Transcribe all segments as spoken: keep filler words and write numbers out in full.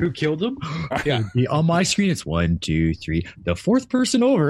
who killed him? Yeah. The, on my screen, it's one, two, three. The fourth person over.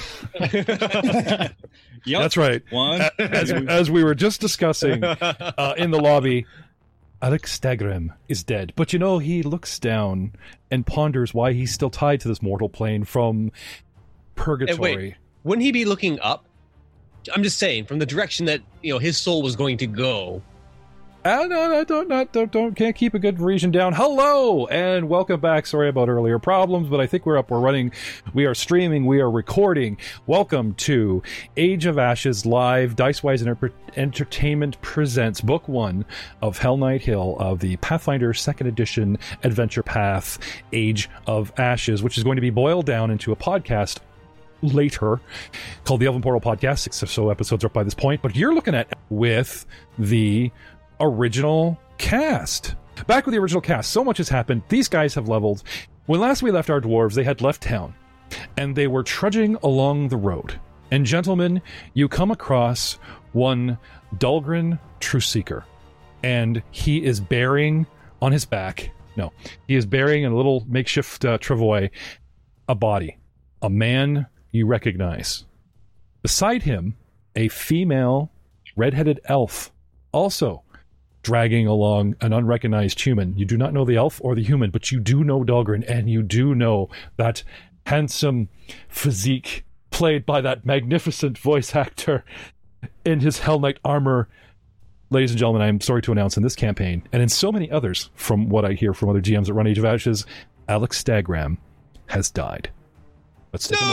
Yep. That's right. One. As, as we were just discussing uh, in the lobby, Alex Stagram is dead. But you know, he looks down and ponders why he's still tied to this mortal plane from purgatory. Hey, wait. Wouldn't he be looking up? I'm just saying, from the direction that, you know, his soul was going to go. Uh, no, no, don't, not, don't, don't, can't keep a good region down. Hello, and welcome back. Sorry about earlier problems, but I think we're up, we're running, we are streaming, we are recording. Welcome to Age of Ashes Live. Dicewise Enter- Entertainment presents Book One of Hell Knight Hill of the Pathfinder Second Edition Adventure Path, Age of Ashes, which is going to be boiled down into a podcast later called the Elven Portal Podcast. Six or so episodes are up by this point, but you're looking at with the original cast. Back with the original cast. So much has happened. These guys have leveled. When last we left our dwarves, they had left town, and they were trudging along the road. And gentlemen, you come across one Dahlgren Trueseeker, and he is bearing on his back, no, he is bearing in a little makeshift uh, travois, a body, a man you recognize. Beside him, a female red-headed elf, also dragging along an unrecognized human. You do not know the elf or the human, but you do know Dahlgren, and you do know that handsome physique played by that magnificent voice actor in his Hell Knight armor. Ladies and gentlemen, I'm sorry to announce in this campaign, and in so many others, from what I hear from other G Ms that run Age of Ashes, Alex Stagram has died. Let's take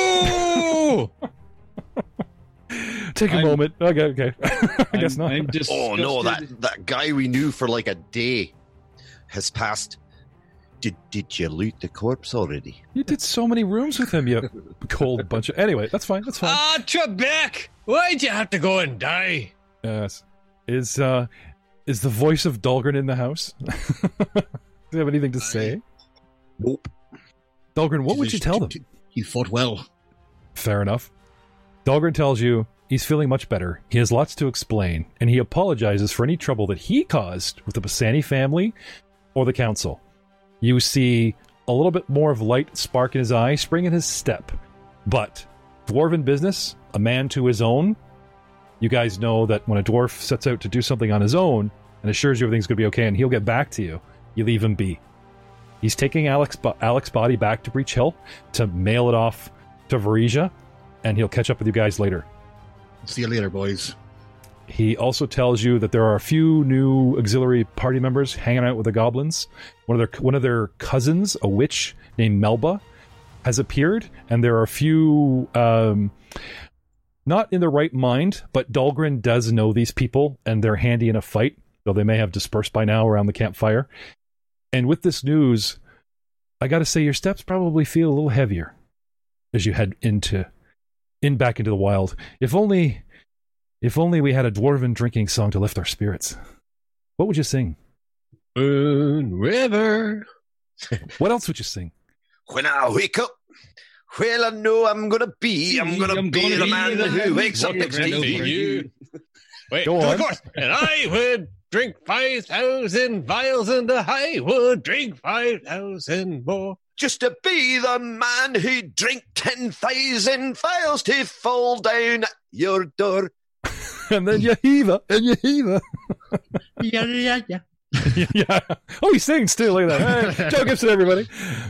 no! a moment. Take a I'm, moment. Okay, okay. I I'm, guess not. I'm Oh no, that, that guy we knew for like a day has passed. Did did you loot the corpse already? You did so many rooms with him, you cold bunch of... Anyway, that's fine, that's fine. Ah, Trebek! Why'd you have to go and die? Yes. Is, uh, is the voice of Dahlgren in the house? Does he have anything to say? Nope. Dahlgren, what would you tell them? He fought well. Fair enough. Dahlgren tells you he's feeling much better. He has lots to explain, and he apologizes for any trouble that he caused with the Bassani family or the council. You see a little bit more of light spark in his eye, spring in his step. But dwarven business, a man to his own. You guys know that when a dwarf sets out to do something on his own and assures you everything's going to be okay and he'll get back to you, you leave him be. He's taking Alex, Alex's body back to Breach Hill to mail it off to Varisia, and he'll catch up with you guys later. See you later, boys. He also tells you that there are a few new auxiliary party members hanging out with the goblins. One of their one of their cousins, a witch named Melba, has appeared, and there are a few um, not in the right mind, but Dahlgren does know these people, and they're handy in a fight, though they may have dispersed by now around the campfire. And with this news, I gotta say your steps probably feel a little heavier as you head into in back into the wild. If only if only we had a dwarven drinking song to lift our spirits. What would you sing? Moon River. What else would you sing? When I wake up, well, I know I'm gonna be. I'm gonna I'm be gonna the be man the who man wakes up who next to wakes up you. next to you. Wait, Go of on. course. And I would drink five thousand vials, and I would drink five thousand more. Just to be the man who drink ten thousand vials to fall down your door. And then you heave it, and you heave it. Yeah, yeah, yeah. Yeah. Oh, he sings too. Look at that. Hey, Joe Gibson, everybody.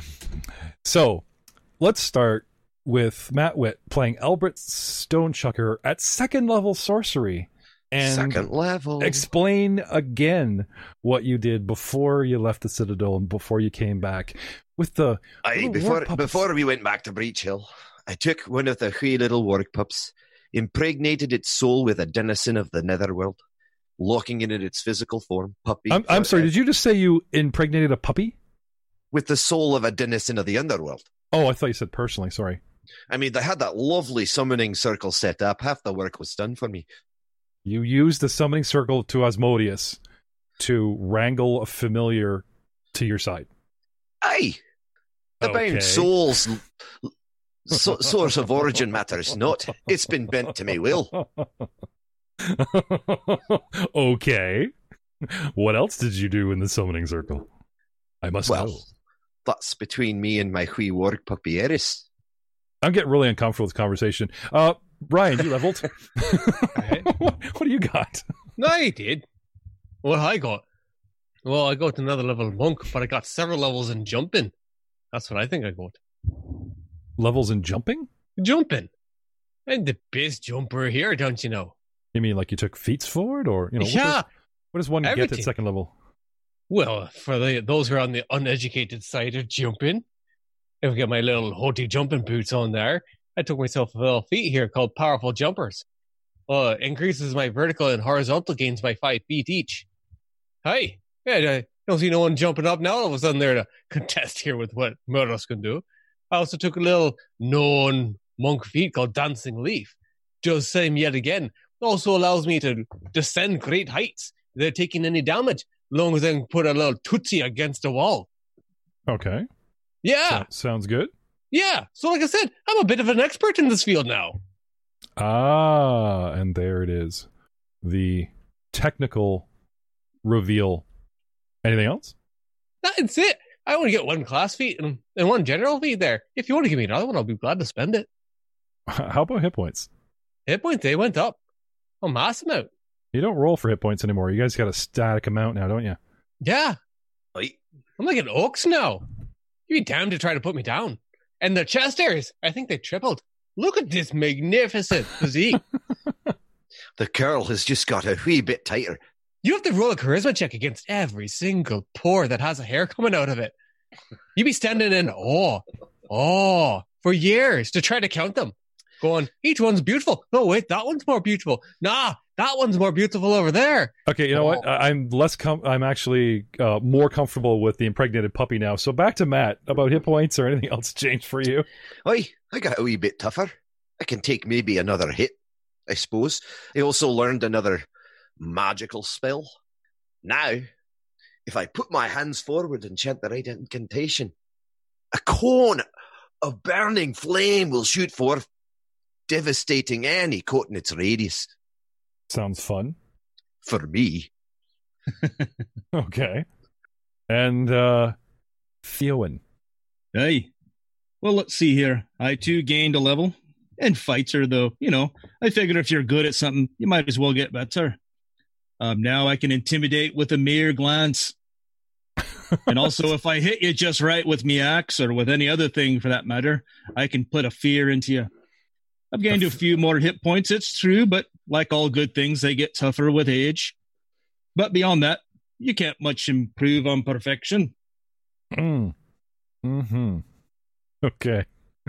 So, let's start with Matt Witt playing Albert Stonechucker at second level sorcery. And Second level. explain again what you did before you left the Citadel and before you came back with the Aye, little before war puppets. before we went back to Breach Hill, I took one of the wee little work pups, impregnated its soul with a denizen of the netherworld, locking it in its physical form, puppy. I'm, I'm sorry, did you just say you impregnated a puppy? With the soul of a denizen of the underworld. Oh, I thought you said personally. Sorry. I mean, they had that lovely summoning circle set up. Half the work was done for me. You used the summoning circle to Asmodeus to wrangle a familiar to your side. Aye. The Okay. bound soul's so, source of origin matters not. It's been bent to me will. Okay. What else did you do in the summoning circle? I must Well, know. That's between me and my wee work puppy Eris. I'm getting really uncomfortable with this conversation. Uh, Ryan, you leveled. what, what do you got? No, I did. What I got? Well, I got another level monk, but I got several levels in jumping. That's what I think I got. Levels in jumping? Jumping. I'm the best jumper here, don't you know? You mean like you took feats forward, or you know? Yeah. What does, what does one get Everything. at second level? Well, for the, those who are on the uneducated side of jumping, if I get my little haughty jumping boots on there, I took myself a little feat here called Powerful Jumpers. Uh, increases my vertical and horizontal gains by five feet each. Hey, yeah, I don't see no one jumping up now all of a sudden there to contest here with what Murdos can do. I also took a little known monk feat called Dancing Leaf. Just same yet again. Also allows me to descend great heights without taking any damage, as long as I can put a little tootsie against a wall. Okay. Yeah, So- sounds good. yeah. So like I said, I'm a bit of an expert in this field now. Ah, and there it is. The technical reveal. Anything else? That's it. I want to get one class feat and, and one general feat there. If you want to give me another one, I'll be glad to spend it. How about hit points? Hit points, they went up. A mass amount. You don't roll for hit points anymore. You guys got a static amount now, don't you? Yeah. Right. I'm like an ox now. You'd be damned to try to put me down. And the chest areas, I think they tripled. Look at this magnificent physique. The curl has just got a wee bit tighter. You have to roll a charisma check against every single pore that has a hair coming out of it. You'd be standing in awe, awe, for years to try to count them. Going, each one's beautiful. No, wait, that one's more beautiful. Nah, that one's more beautiful over there. Okay, you know what? I- I'm less. Com- I'm actually uh, more comfortable with the impregnated puppy now. So back to Matt about hit points or anything else changed for you. Oi, I got a wee bit tougher. I can take maybe another hit, I suppose. I also learned another magical spell. Now, if I put my hands forward and chant the right incantation, a cone of burning flame will shoot forth, devastating any coat in its radius. Sounds fun. For me. Okay. And uh Theowen. Hey. Well, let's see here. I too gained a level. And fights are though, you know, I figure if you're good at something, you might as well get better. Um, now I can intimidate with a mere glance. And also, if I hit you just right with me axe or with any other thing for that matter, I can put a fear into you. I've gained a few more hit points, it's true, but like all good things, they get tougher with age. But beyond that, you can't much improve on perfection. Mm. Hmm. Okay.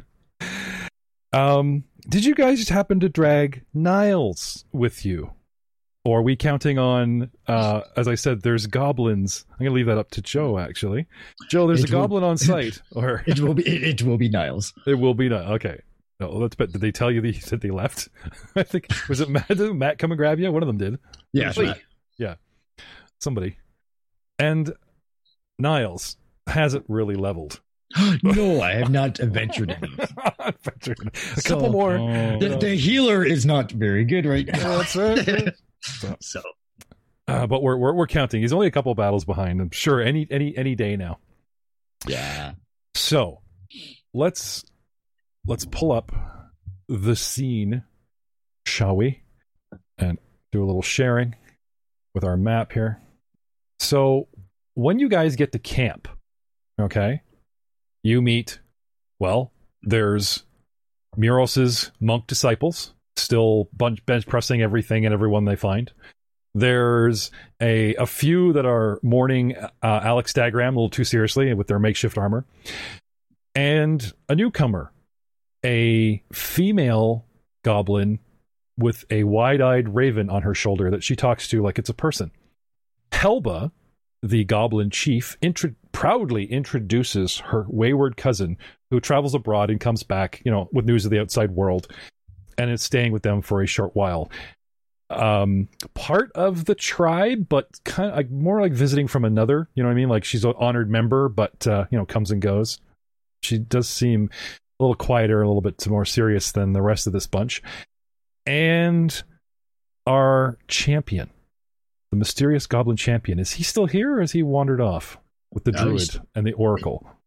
Um, did you guys just happen to drag Niles with you? Or are we counting on, uh, as I said, there's goblins. I'm going to leave that up to Joe, actually. Joe, there's It a will- goblin on site. Or It will be. It, it will be Niles. it will be not. Okay. No, let's bet. Did they tell you that that they left? I think, was it Matt? Did Matt come and grab you? One of them did. Yeah. Oi, Somebody. And Niles hasn't really leveled. No, I have not ventured in. Ventured. A So- couple more. Oh. The, the healer is not very good right now. That's right. So Uh, but we're, we're we're counting. He's only a couple battles behind. I'm sure any any any day now. yeah. So let's let's pull up the scene, shall we? And do a little sharing with our map here. So when you guys get to camp, okay, you meet. Well, there's Muros's monk disciples, still bunch, bench pressing everything and everyone they find. There's a a few that are mourning uh, Alex Dagram a little too seriously with their makeshift armor. And a newcomer, a female goblin with a wide-eyed raven on her shoulder that she talks to like it's a person. Helba, the goblin chief, intro- proudly introduces her wayward cousin who travels abroad and comes back, you know, with news of the outside world, and is staying with them for a short while. Um, part of the tribe, but kind of like more like visiting from another, you know what I mean? Like she's an honored member, but, uh, you know, comes and goes. She does seem a little quieter, a little bit more serious than the rest of this bunch. And our champion, the mysterious goblin champion, is he still here or has he wandered off with the No, druid he's- and the oracle?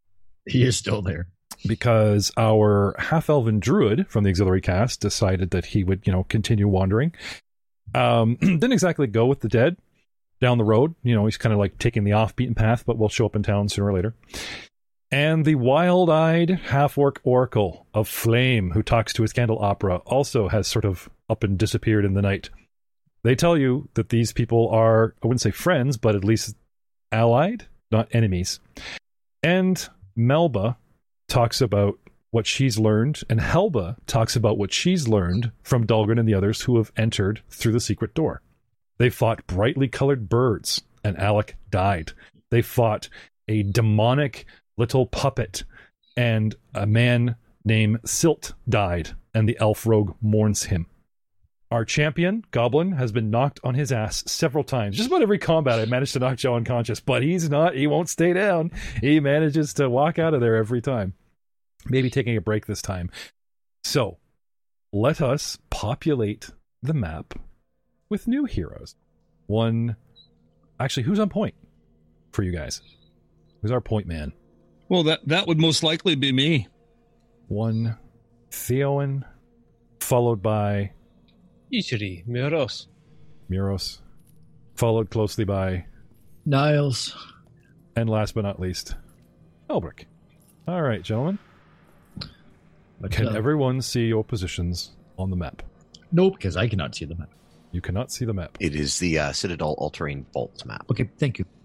He is still there. because our half-elven druid from the auxiliary cast decided that he would, you know, continue wandering. Um, didn't exactly go with the dead down the road. You know, he's kind of like taking the off-beaten path, but will show up in town sooner or later. And the wild-eyed half-orc oracle of flame who talks to his candle opera also has sort of up and disappeared in the night. They tell you that these people are, I wouldn't say friends, but at least allied, not enemies. And Melba talks about what she's learned, and Helba talks about what she's learned from Dahlgren and the others who have entered through the secret door. They fought brightly colored birds, and Alec died. They fought a demonic little puppet, and a man named Silt died, and the elf rogue mourns him. Our champion, Goblin, has been knocked on his ass several times. Just about every combat I managed to knock Joe unconscious, but he's not, he won't stay down. He manages to walk out of there every time. Maybe taking a break this time. So, let us populate the map with new heroes. One, actually, who's on point for you guys? Who's our point man? Well, that, that would most likely be me. One, Theowen, followed by Ichiri, Miros. Muros, followed closely by, Niles. and last but not least, Elbrick. All right, gentlemen. But, Can uh, everyone see your positions on the map? Nope, because I cannot see the map. You cannot see the map. It is the uh, Citadel All-Terrain Vault map. Okay, thank you.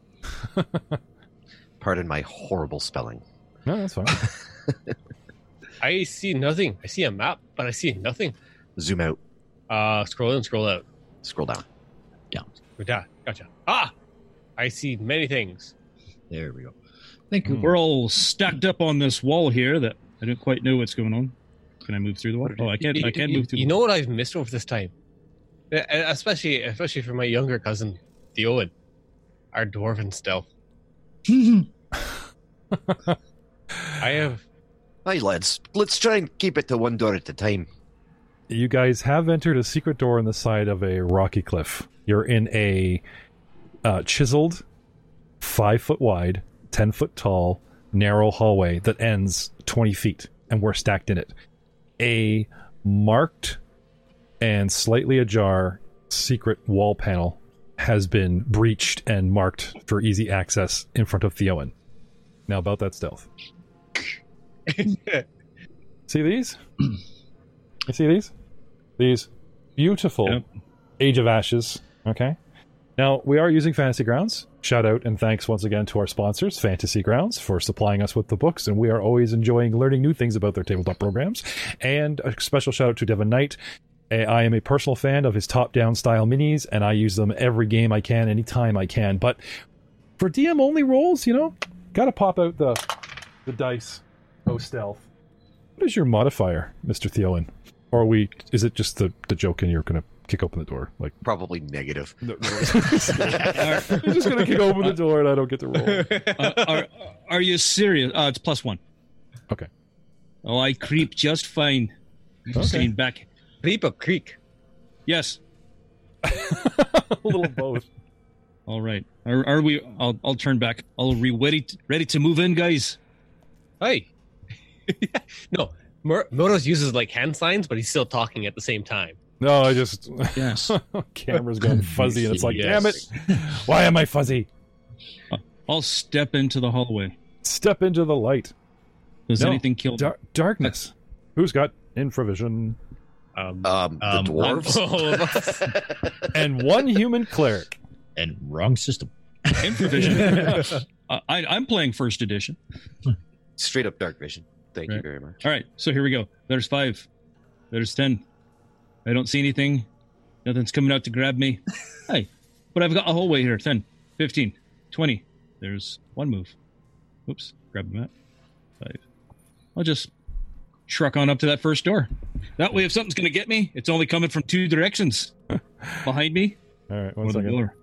Pardon my horrible spelling. No, that's fine. I see nothing. I see a map, but I see nothing. Zoom out. Uh, scroll in, scroll out. Scroll down. Yeah, gotcha. Ah! I see many things. There we go. Thank you. Hmm. We're all stacked up on this wall here that I don't quite know what's going on. Can I move through the wall? Oh, I can't. I can't You- move through. You the know wall. what I've missed over this time? Uh, Especially, especially for my younger cousin, Theowen. Our dwarven stealth. I have... Hi, lads. Let's try and keep it to one door at a time. You guys have entered a secret door on the side of a rocky cliff. You're in a uh, chiseled, five foot wide, ten foot tall, narrow hallway that ends twenty feet, and we're stacked in it. A marked and slightly ajar secret wall panel has been breached and marked for easy access in front of Theowen. Now about that stealth. See these? You see these? These beautiful Yep. Age of Ashes. Okay. Now, we are using Fantasy Grounds. Shout out and thanks once again to our sponsors, Fantasy Grounds, for supplying us with the books, and we are always enjoying learning new things about their tabletop programs. And a special shout out to Devin Knight. Uh, I am a personal fan of his top-down style minis, and I use them every game I can, anytime I can. But for D M-only rolls, you know, gotta pop out the the dice. Oh, stealth. What is your modifier, Mister Theowen? Or are we? Is it just the, the joke and you're going to kick open the door? Like, Probably negative. no, no. You're just going to kick open the door and I don't get to roll. uh, are, are you serious? Uh, it's plus one. Okay. Oh, I creep just fine. Okay. Staying back. Creep up creek. Yes. A little of both. All right. Are, are we? I'll I'll turn back. I'll be ready to, ready to move in, guys. Hey. No, Mur- Muros uses like hand signs, but he's still talking at the same time. No, I just... Yes. Camera's going fuzzy and it's like, Yes. damn it. Why am I fuzzy? I'll step into the hallway. Step into the light. Does No. anything kill? Dar- darkness. Who's got infravision? Um, Um, the Um, dwarves. all of us. And one human cleric. And wrong system. Infravision. uh, I, I'm playing first edition. Straight up dark vision. Thank you Right. very much. All right, so here we go. There's five. There's ten. I don't see anything. Nothing's coming out to grab me. Hey, but I've got a hallway here. ten, fifteen, twenty. There's one move. Oops, grab the map. Five. I'll just truck on up to that first door. That way, if something's going to get me, it's only coming from two directions. Behind me All right, one or the second. door.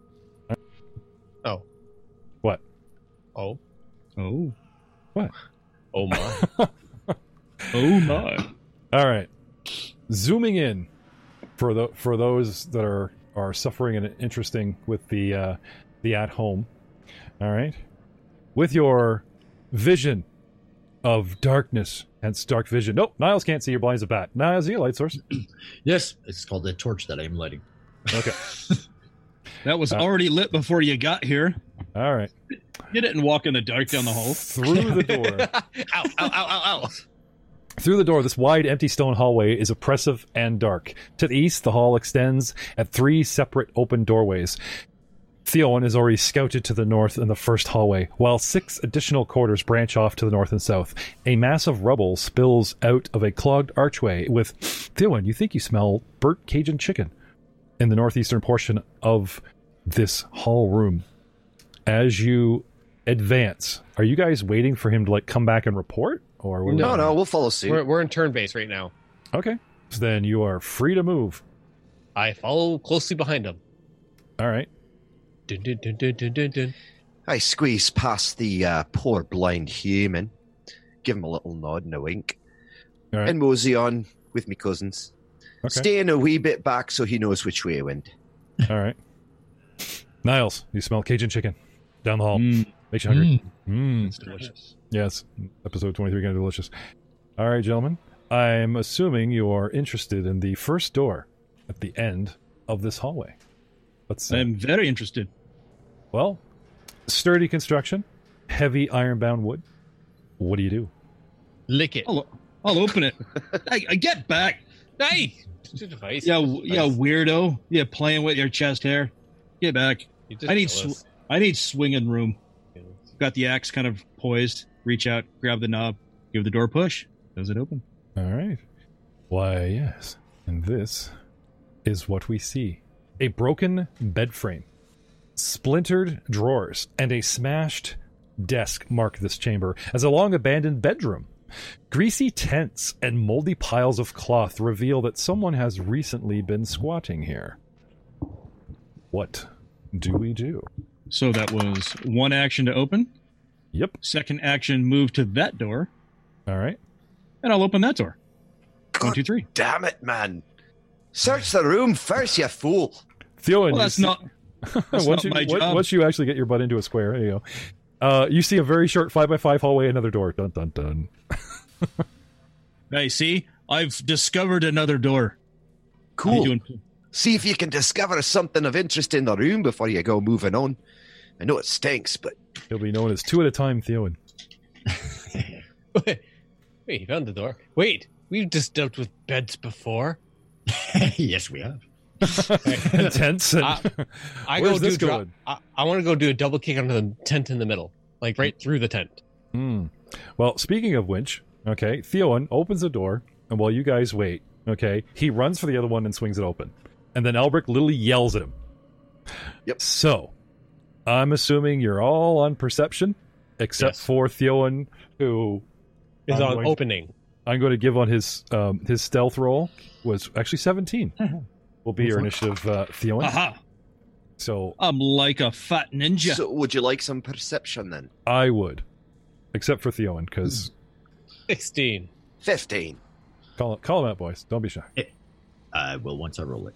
Oh. What? Oh. Oh. Oh my. Oh, my. All right. Zooming in for the for those that are are suffering and interesting with the uh, the at home. All right. With your vision of darkness, hence dark vision. Nope, Niles can't see your blinds of bat. Niles, you a light source? Yes, it's called the torch that I'm lighting. Okay. That was Uh, already lit before you got here. All right. You didn't walk in the dark down the hall. Through the door. Ow, ow, ow, ow, ow. Through the door, this wide, empty stone hallway is oppressive and dark. To the east, the hall extends at three separate open doorways. Theon is already scouted to the north in the first hallway, while six additional corridors branch off to the north and south. A mass of rubble spills out of a clogged archway with, Theon, you think you smell burnt Cajun chicken in the northeastern portion of this hall room. As you advance, are you guys waiting for him to like come back and report? Or what are we No, doing? no, we'll follow suit. We're, we're in turn base right now. Okay. So then you are free to move. I follow closely behind him. All right. Dun, dun, dun, dun, dun, dun, dun. I squeeze past the uh, poor blind human, give him a little nod and a wink, All right. and mosey on with me cousins. Okay. Staying a wee bit back so he knows which way I went. All right. Niles, you smell Cajun chicken down the hall. Mm, Makes you hungry. Mm. Mm. it's delicious. Yes. Episode twenty-three, kind of delicious. All right, gentlemen. I'm assuming you are interested in the first door at the end of this hallway. Let's see. I'm very interested. Well, sturdy construction, heavy iron-bound wood. What do you do? Lick it. I'll, I'll open it. I, I get back. Hey! It's a device. Yeah, It's a w- yeah, device. weirdo. Yeah, playing with your chest hair. Get back. You just I need tell us. sw- I need swinging room. Got the axe kind of poised. Reach out, grab the knob, give the door a push. Does it open? All right. Why, yes. And this is what we see. A broken bed frame, splintered drawers, and a smashed desk mark this chamber as a long-abandoned bedroom. Greasy tents and moldy piles of cloth reveal that someone has recently been squatting here. What do we do? So that was one action to open. Yep. Second action, move to that door, All right. and I'll open that door. One, God two, three. damn it, man. Search the room first, you fool. Theo, Well, that's not. That's once, not you, my on- job. once you actually get your butt into a square, there you go. Uh, you see a very short five by five hallway, another door. Dun dun dun. Hey, see, I've discovered another door. How you Cool. doing? See if you can discover something of interest in the room before you go moving on. I know it stinks, but He'll be known as two at a time, Theowen. Wait, you found the door. Wait, we've just dealt with beds before. Yes, we have. Tense. And, I- I Where's go this do dro- going? I, I want to go do a double kick under the tent in the middle, like right through the tent. Hmm. Well, speaking of which, okay, Theowen opens the door, and while you guys wait, okay, he runs for the other one and swings it open. And then Elbrick literally yells at him. Yep. So, I'm assuming you're all on perception, except Yes. for Theowen, who Is I'm on going- opening. I'm going to give on his um, his stealth roll was actually seventeen. Will be your initiative, uh, Theowen. Aha! So I'm like a fat ninja. so would you like some perception then? I would, except for Theowen, because Sixteen. Fifteen. call call him out, boys. Don't be shy. I will once I roll it.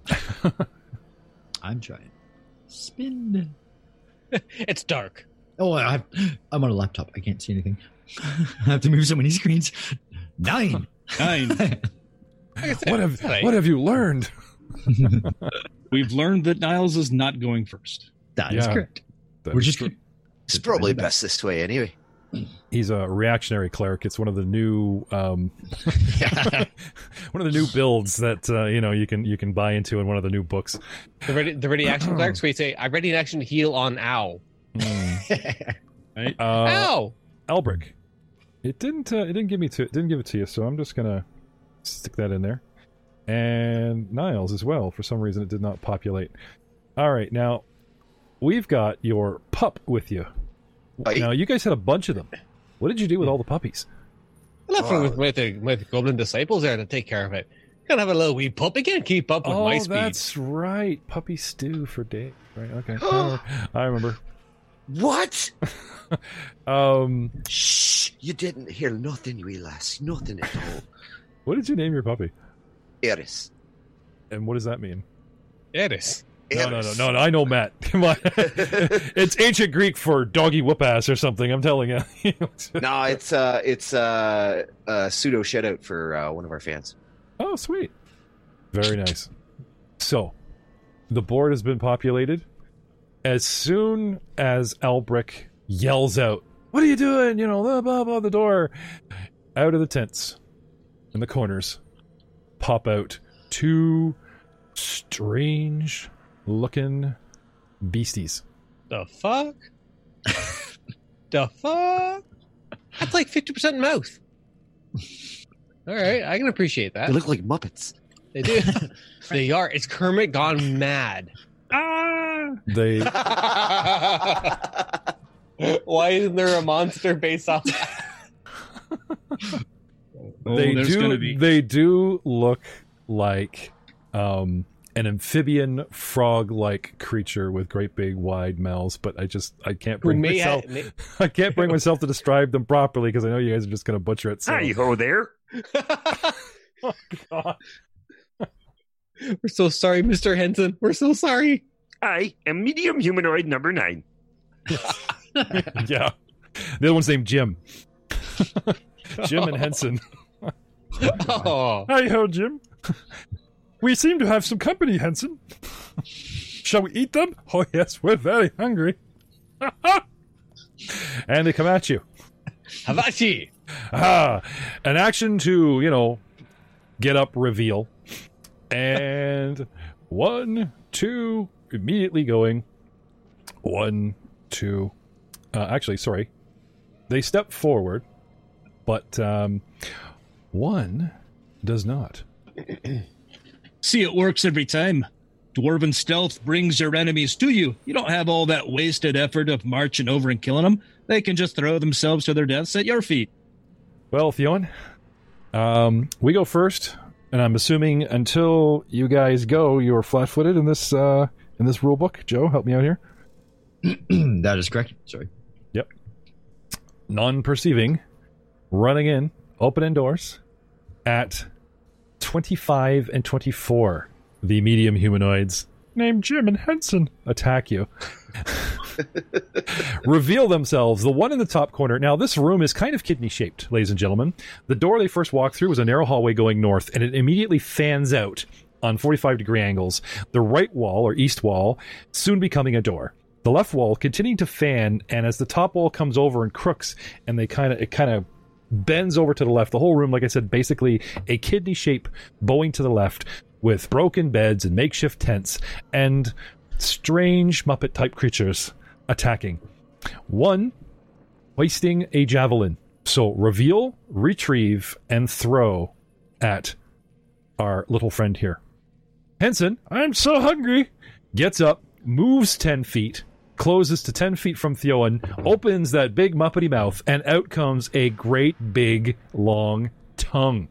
I'm trying. Spin. It's dark. Oh, I have, I'm on a laptop. I can't see anything. I have to move so many screens. Nine. Nine. Like I said, What have it's all right. what have you learned? We've learned that Niles is not going first. That is Yeah. correct. That We're is just true. It's probably best this way anyway. He's a reactionary cleric. It's one of the new um, one of the new builds that uh, you know you can you can buy into in one of the new books. The ready, the ready action clerics where you say, "I'm ready in action to heal on ow." Right? Uh, Ow! Elbrick. It didn't. Uh, it didn't give me to. It didn't give it to you. So I'm just gonna stick that in there. And Niles as well. For some reason, it did not populate. All right, now we've got your pup with you. Right. Now you guys had a bunch of them. What did you do with all the puppies? I left one with, with, the, with the goblin disciples there to take care of it. Can't have a little wee pup. It can't keep up with Oh, my speed. that's right. Puppy stew for Dave. Right. Okay. I remember. I remember. What? Um, Shh! You didn't hear nothing, wee lass. Nothing at all. what did you name your puppy? Eris. And what does that mean? Eris. No, no, no, no, no. I know Matt. Come on. It's ancient Greek for doggy whoop ass or something. I'm telling you. No, it's uh, it's uh, a pseudo shout out for uh, one of our fans. Oh, sweet. Very nice. So, the board has been populated. As soon as Albrick yells out, "What are you doing?" You know, blah, blah, blah, the door. Out of the tents, in the corners, pop out two strange looking beasties. The fuck? The fuck? That's like fifty percent mouth. All right, I can appreciate that. They look like Muppets. They do. They are. It's Kermit gone mad. Ah! They Why isn't there a monster based off that? Oh, they there's do gonna be. they do look like um an amphibian frog-like creature with great big wide mouths, but I just I can't Who bring may myself have, may, I can't bring myself to describe them properly because I know you guys are just going to butcher it. So. Hi-ho there. Oh, God. We're so sorry, Mister Henson. We're so sorry. I am medium humanoid number nine. Yeah. The other one's named Jim. Jim and Henson. Oh, Hi ho, Jim. We seem to have some company, Henson. Shall we eat them? Oh, yes, we're very hungry. And they come at you. Havachi. Ah, an action to, you know, get up, reveal. And one, two, immediately going. One, two. Uh, actually, sorry. They step forward, but um, one does not. See, it works every time. Dwarven stealth brings your enemies to you. You don't have all that wasted effort of marching over and killing them. They can just throw themselves to their deaths at your feet. Well, Theon, um, we go first, and I'm assuming until you guys go, you're flat-footed in this uh, in this rule book. Joe, help me out here. That is correct. Sorry. Yep. Non-perceiving, running in, opening doors at twenty-five and twenty-four. The medium humanoids, named Jim and Henson, attack you. Reveal themselves. The one in the top corner. Now, this room is kind of kidney-shaped, ladies and gentlemen. The door they first walked through was a narrow hallway going north, and it immediately fans out on forty-five degree angles. The right wall, or east wall, soon becoming a door. The left wall continuing to fan, and as the top wall comes over and crooks, and they kind of it kind of bends over to the left. The whole room, like I said, basically a kidney shape bowing to the left, with broken beds and makeshift tents and strange Muppet-type creatures attacking. One, hoisting a javelin. So reveal, retrieve, and throw at our little friend here. Henson, I'm so hungry, gets up, moves ten feet, closes to ten feet from Theoden, opens that big Muppety mouth, and out comes a great big long tongue.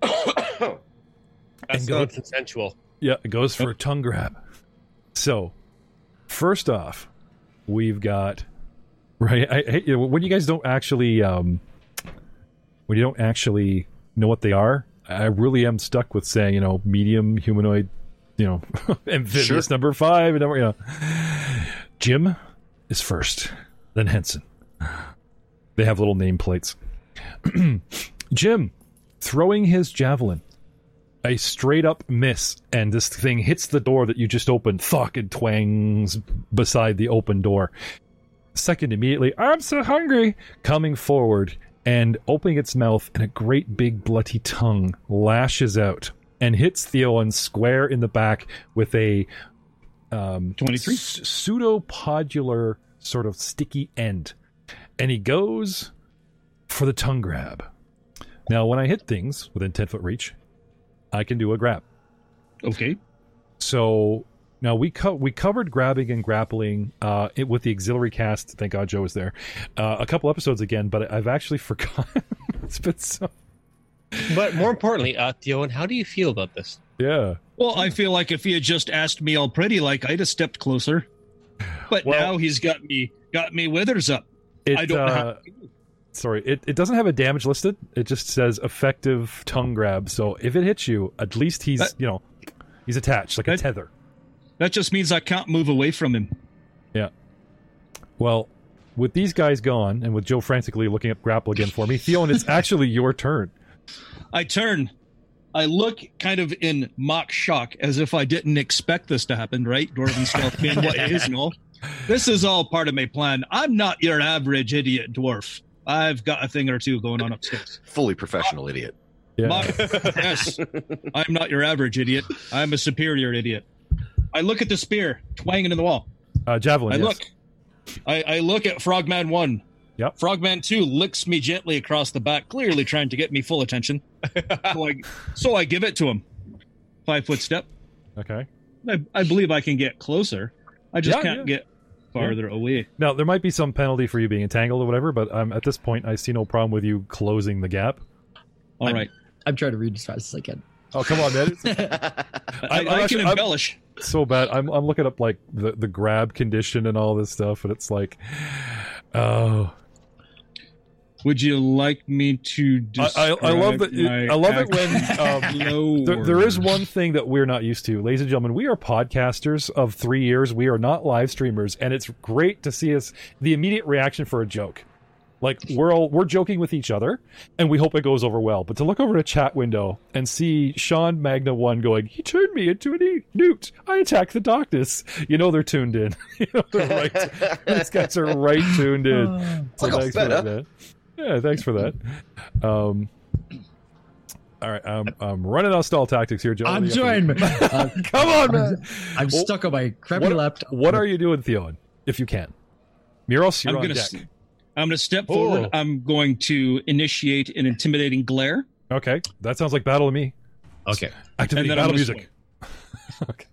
That's go- not consensual. Yeah, it goes for a tongue grab. So, first off, we've got right. I, I, you know, when you guys don't actually, um, when you don't actually know what they are, I really am stuck with saying, you know, medium humanoid, you know, amphibious Sure. number five, and number, you know, Jim is first, then Henson. They have little nameplates. Jim throwing his javelin. A straight up miss, and this thing hits the door that you just opened, thunk, and twangs beside the open door. Second, immediately, I'm so hungry, coming forward and opening its mouth, and a great big bloody tongue lashes out and hits Theoden square in the back with a um, twenty-three s- pseudopodular sort of sticky end. And he goes for the tongue grab. Now, when I hit things within ten foot reach, I can do a grab. Okay. So now we co- we covered grabbing and grappling uh, it, with the auxiliary cast. Thank God Joe was there. Uh, a couple episodes again, but I've actually forgotten. It's been so. But more importantly, uh, Theon, how do you feel about this? Yeah. Well, I feel like if he had just asked me all pretty, like I'd have stepped closer. But Well- now he's got me got me withers up. It, I don't know uh, how. Sorry, it, it doesn't have a damage listed. It just says effective tongue grab. So if it hits you, at least he's That- you know he's attached like a that- tether. That just means I can't move away from him. Yeah. Well, with these guys gone, and with Joe frantically looking up grapple again for me, Theon, it's actually your turn. I turn. I look kind of in mock shock, as if I didn't expect this to happen, right? Dwarven stealth being what it is and all. This is all part of my plan. I'm not your average idiot dwarf. I've got a thing or two going on upstairs. Fully professional idiot. Yeah. My, yes, I'm not your average idiot. I'm a superior idiot. I look at the spear, twanging into the wall. Uh, javelin, I yes. look. I, I look at Frogman one. Yep. Frogman two licks me gently across the back, clearly trying to get me full attention. so, I, so I give it to him. Five foot step. Okay. I, I believe I can get closer. I just Yeah, can't yeah. get farther away. Now, there might be some penalty for you being entangled or whatever, but um, at this point, I see no problem with you closing the gap. All I'm- right. I'm trying to read as fast as I can. Oh, come on, man. I, I'm I actually- can I'm- embellish. So bad. I'm I'm looking up like the, the grab condition and all this stuff, and it's like, oh, Would you like me to I, I, I love that. describe my I love it when action? um, there, there is one thing that we're not used to, ladies and gentlemen. We are podcasters of three years. We are not live streamers, and it's great to see us the immediate reaction for a joke. Like we're all we're joking with each other, and we hope it goes over well. But to look over a chat window and see Sean Magna One going, he turned me into an e- newt. I attacked the darkness. You know they're tuned in. you know they're right. These guys are right tuned in. So Look how thanks for that, better. man. Yeah, thanks for that. Um, all right, um, I'm running on stall tactics here, Joe. I'm What do you have trying. to do? Uh, Come on, man. I'm Well, stuck on my crappy What, laptop. what are you doing, Theon? If you can, Miros, you're I'm on gonna deck. s- I'm going to step forward. Oh. I'm going to initiate an intimidating glare. Okay, that sounds like battle to me. Okay. Activate And then I'm battle gonna music. okay.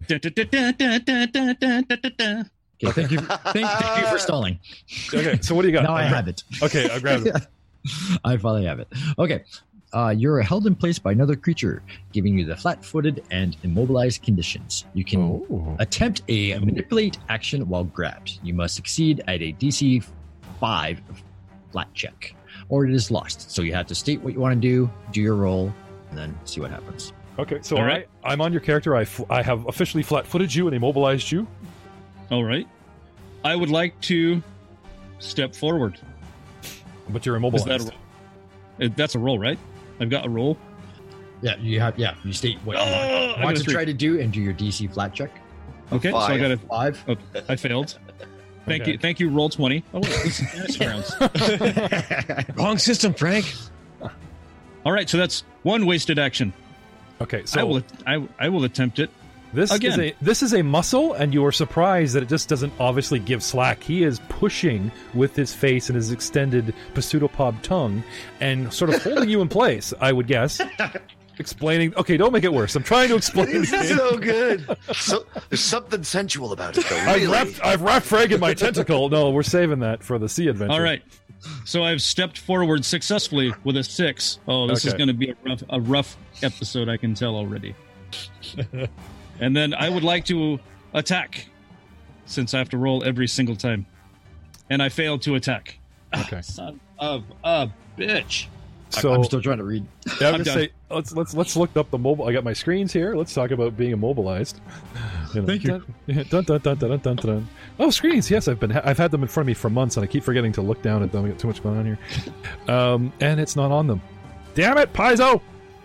Da-da-da-da-da-da-da-da-da. Okay. Thank you. Thank, thank you for stalling. Okay, so what do you got? Now I I'm gra- have it. Okay, I grabbed it. I finally have it. Okay. Uh, you're held in place by another creature, giving you the flat-footed and immobilized conditions. You can Oh. attempt a manipulate action while grabbed. You must succeed at a D C five flat check, or it is lost. So you have to state what you want to do, do your roll, and then see what happens. Okay, so All I, right. I'm on your character. I, fl- I have officially flat-footed you and immobilized you. All right. I would like to step forward. But you're Is immobilized. that a roll? Uh, That's a roll, right? I've got a roll. Yeah, you have. Yeah, you state what you Oh, want, I want got a to three. try to do, and do your D C flat check. Okay, so I Five. got a. Five. Oh, I failed. Thank Okay. you. Thank you. Roll twenty. Oh, wait, this is bonus rounds. Wrong system, Frank. All right, so that's one wasted action. Okay, I so will. I, I will attempt it. this again. is a this is a muscle, and you are surprised that it just doesn't obviously give slack. He is pushing with his face and his extended pseudopod tongue, and sort of holding you in place. I would guess. Explaining. Okay, don't make it worse. I'm trying to explain. This is so good. So, there's something sensual about it, though. I've Really. wrapped, I've wrapped Frag in my tentacle. No, we're saving that for the sea adventure. All right. So I've stepped forward successfully with a six. Oh, this is Okay. going to be a rough, a rough episode. I can tell already. And then I would like to attack, since I have to roll every single time, and I failed to attack. Okay. Son of a bitch! So I'm still trying to read. yeah, I'm I'm gonna say let's let's let's look up the mobile. I got my screens here. Let's talk about being immobilized. You know, Thank you. Dun, dun, dun, dun, dun, dun, dun. Oh, screens. Yes, I've been I've had them in front of me for months, and I keep forgetting to look down at them. I got too much going on here, um, and it's not on them. Damn it, Paizo!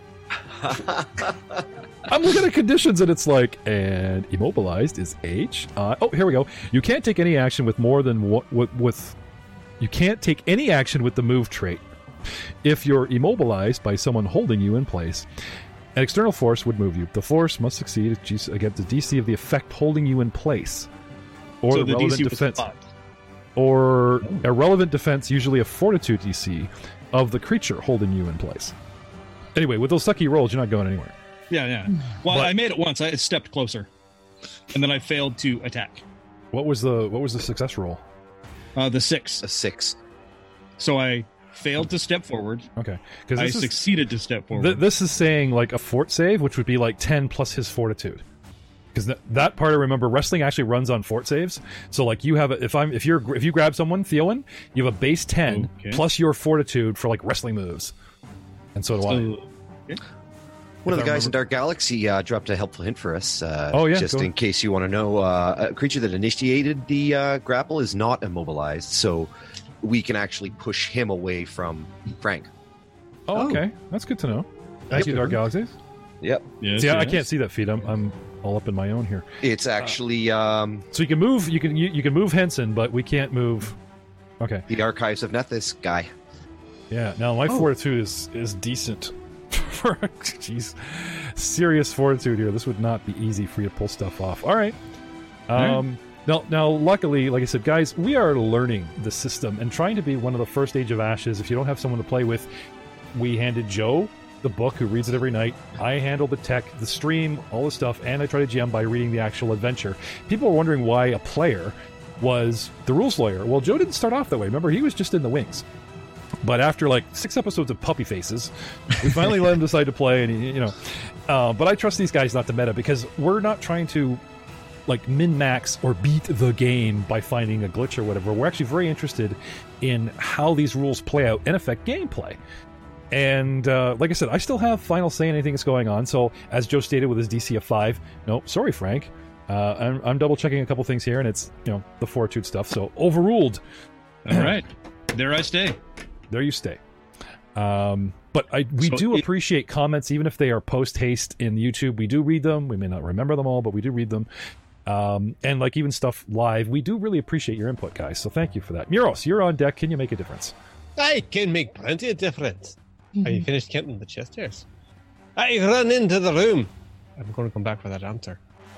I'm looking at conditions, and it's like, and immobilized is H. Uh, oh, here we go. You can't take any action with more than what with, with. You can't take any action with the move trait. If you're immobilized by someone holding you in place, an external force would move you. The force must succeed against the D C of the effect holding you in place, or so the the relevant D C was defense, five. or a relevant defense, usually a fortitude D C of the creature holding you in place. Anyway, with those sucky rolls, you're not going anywhere. Yeah, yeah. Well, But- I made it once. I stepped closer, and then I failed to attack. What was the what was the success roll? Uh, the six. A six. So I failed to step forward. Okay, because I this is succeeded to step forward. th- this is saying like a fort save, which would be like ten plus his fortitude. Because th- that part I remember, wrestling actually runs on fort saves. So like you have a, if I'm if you're if you grab someone, Theowen, you have a base ten Okay. plus your fortitude for like wrestling moves, and so do I. So, okay. One of If the I guys in remember- Dark Galaxy uh, dropped a helpful hint for us. Uh, Oh, yeah, just go in ahead. case you want to know, uh, a creature that initiated the uh, grapple is not immobilized, so we can actually push him away from Frank. Oh, Oh. okay. That's good to know. Thank you, Dark Galaxies. Yep, Yes, See, I, I yes. can't see that feed. I'm, I'm all up in my own here. it's actually um, So you can move. You can you, you can move Henson, but we can't move. Okay. the Archives of Nethys guy. Yeah. Now my Oh. fortitude is is decent. For jeez, serious fortitude here. This would not be easy for you to pull stuff off. All right. Um. Now, now, luckily, like I said, guys, we are learning the system and trying to be one of the first Age of Ashes. If you don't have someone to play with, we handed Joe the book, who reads it every night. I handle the tech, the stream, all the stuff, and I try to G M by reading the actual adventure. People are wondering why a player was the rules lawyer. Well, Joe didn't start off that way. Remember, he was just in the wings. But after like six episodes of puppy faces, we finally let him decide to play, and he, you know. Uh, but I trust these guys not to meta, because we're not trying to like min-max or beat the game by finding a glitch or whatever. We're actually very interested in how these rules play out and affect gameplay. And uh, like I said, I still have final say in anything that's going on. So as Joe stated with his D C of five, no, sorry, Frank. Uh, I'm, I'm double checking a couple things here, and it's, you know, the fortitude stuff. So overruled. All right. There I stay. There you stay. Um, but I, we So do it- appreciate comments, even if they are post haste in YouTube. We do read them. We may not remember them all, but we do read them. Um, and like even stuff live, we do really appreciate your input, guys. So thank you for that. Muros, you're on deck. Can you make a difference? I can make plenty of difference. Have you finished counting the chest hairs? I run into the room. I'm going to come back for that answer.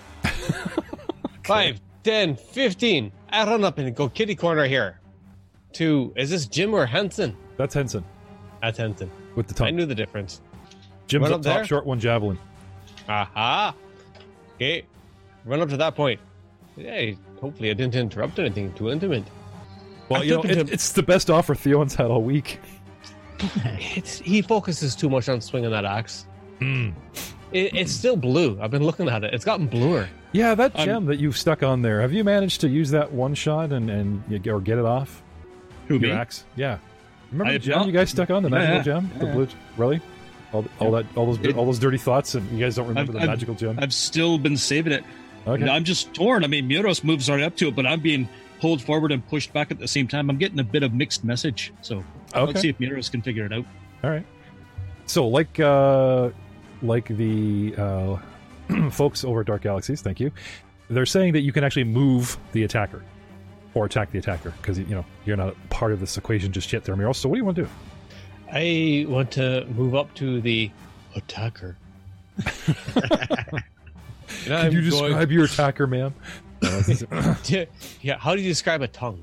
Five, ten, fifteen. I run up and go kitty corner here. Two. Is this Jim or Hanson? That's Henson That's Hanson. with the I tongue. knew the difference. Jim's Run up up top, there. short one javelin. Aha. Okay. Run up to that point. Hey, hopefully I didn't interrupt anything too intimate. Well, I you know, took it, him to- it's the best offer Theon's had all week. It's, he focuses too much on swinging that axe. It, it's still blue. I've been looking at it. It's gotten bluer. Yeah, that I'm- gem that you've stuck on there. Have you managed to use that one shot and and you- or get it off? Who, me? Your axe? Yeah. Remember I the have gem not- you guys stuck on the Yeah, magical yeah, gem? The yeah. blue? Really? All, all that, all those, It- all those dirty thoughts, and you guys don't remember I've- the I've- magical gem? I've still been saving it. Okay. I'm just torn. I mean, Muros moves right up to it, but I'm being pulled forward and pushed back at the same time. I'm getting a bit of mixed message. So Okay. let's see if Muros can figure it out. All right. So, like, uh, like the uh, folks over at Dark Galaxies, thank you. They're saying that you can actually move the attacker or attack the attacker because you know you're not part of this equation just yet, there, Muros. So, what do you want to do? I want to move up to the attacker. And Can I'm you going- describe your attacker, ma'am? No, that's- Yeah, how do you describe a tongue?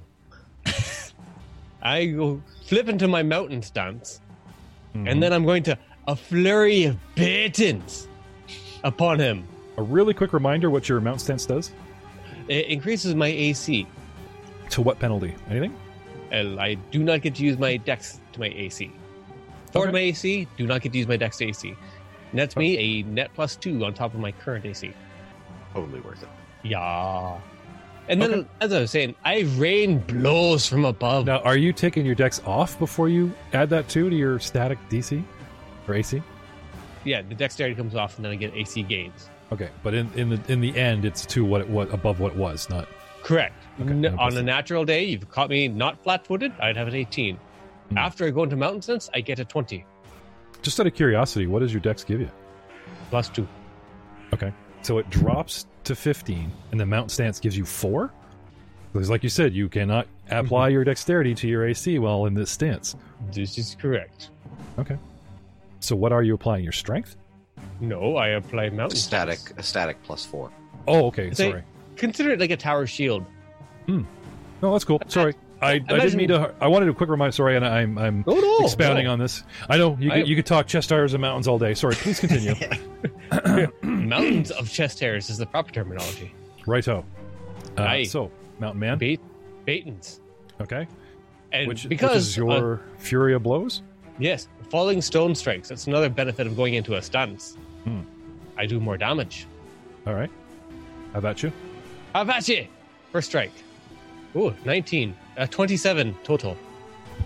I go flip into my mountain stance, and then I'm going to a flurry of bitins upon him. A really quick reminder: what your mount stance does. It increases my A C. To what penalty? Anything? And I do not get to use my dex to my A C. For Okay. my A C, do not get to use my dex to A C. And that's me a net plus two on top of my current A C. Totally worth it. Yeah. And then, Okay. as I was saying, I rain blows from above. Now, are you taking your dex off before you add that two to your static D C or A C? Yeah, the dexterity comes off, and then I get A C gains. Okay, but in in the in the end, it's to what it was above what it was, not Correct. Okay, N- no on plus- a natural day, you've caught me not flat-footed, I'd have an eighteen. Hmm. After I go into mountain sense, I get a twenty just out of curiosity. What does your dex give you? plus two. Okay, so it drops to fifteen, and the mount stance gives you four. Because, like you said, you cannot apply your dexterity to your A C while in this stance. This is correct. Okay, so what are you applying? Your strength? No, I apply mountain Static, sense. a static plus four. Oh, okay. It's a- Sorry. Consider it like a tower shield. No, that's cool. Sorry, I, I didn't imagine- mean to. I wanted a quick reminder. Sorry, and I'm I'm No, no, expounding no. on this. I know you I- could, you could talk chest tires and mountains all day. Sorry, please continue. Mountains of chest hairs is the proper terminology. Righto. Uh, Aye. so, mountain man. Bait, baitins. Okay. And Which, because which is your uh, Fury of Blows? yes, falling stone strikes. That's another benefit of going into a stance. Hmm. I do more damage. All right. How about you? How about you? First strike. Ooh, nineteen. Uh, twenty-seven total.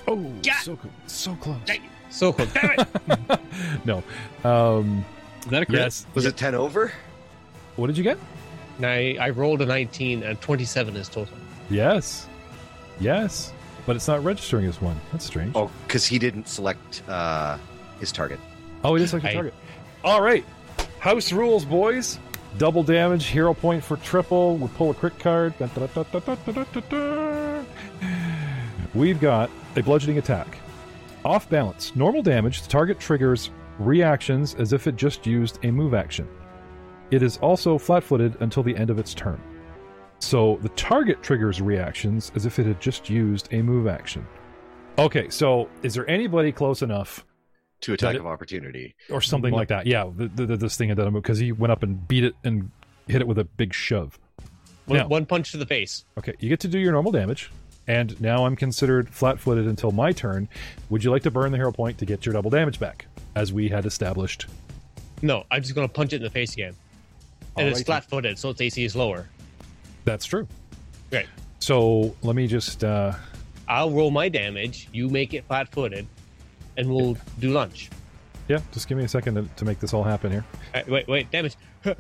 Oh, Yeah. so cool. So close. So cool. Damn it. No. Um, Is that a crit? yes. Was it ten over? What did you get? Now, I, I rolled a nineteen and twenty-seven is total. Yes. Yes. But it's not registering as one. That's strange. Oh, because he didn't select uh, his target. Oh, it is like a I- target. All right. House rules, boys. Double damage, hero point for triple. We pull a crit card. Da, da, da, da, da, da, da, da. We've got a bludgeoning attack. Off balance. Normal damage. The target triggers reactions as if it just used a move action. It is also flat-footed until the end of its turn. So the target triggers reactions as if it had just used a move action. Okay, so is there anybody close enough To attack That it- of opportunity. or something like that? Yeah, the, the, this thing had done a move because he went up and beat it and hit it with a big shove. One, Now- one punch to the face. Okay, you get to do your normal damage, and now I'm considered flat-footed until my turn. Would you like to burn the hero point to get your double damage back, as we had established? No, I'm just going to punch it in the face again. And it's Alrighty. flat-footed, so its A C is lower. That's true. Right. So let me just... Uh, I'll roll my damage. You make it flat-footed, and we'll do lunch. yeah, just give me a second to, to make this all happen here. Uh, wait, wait, damage.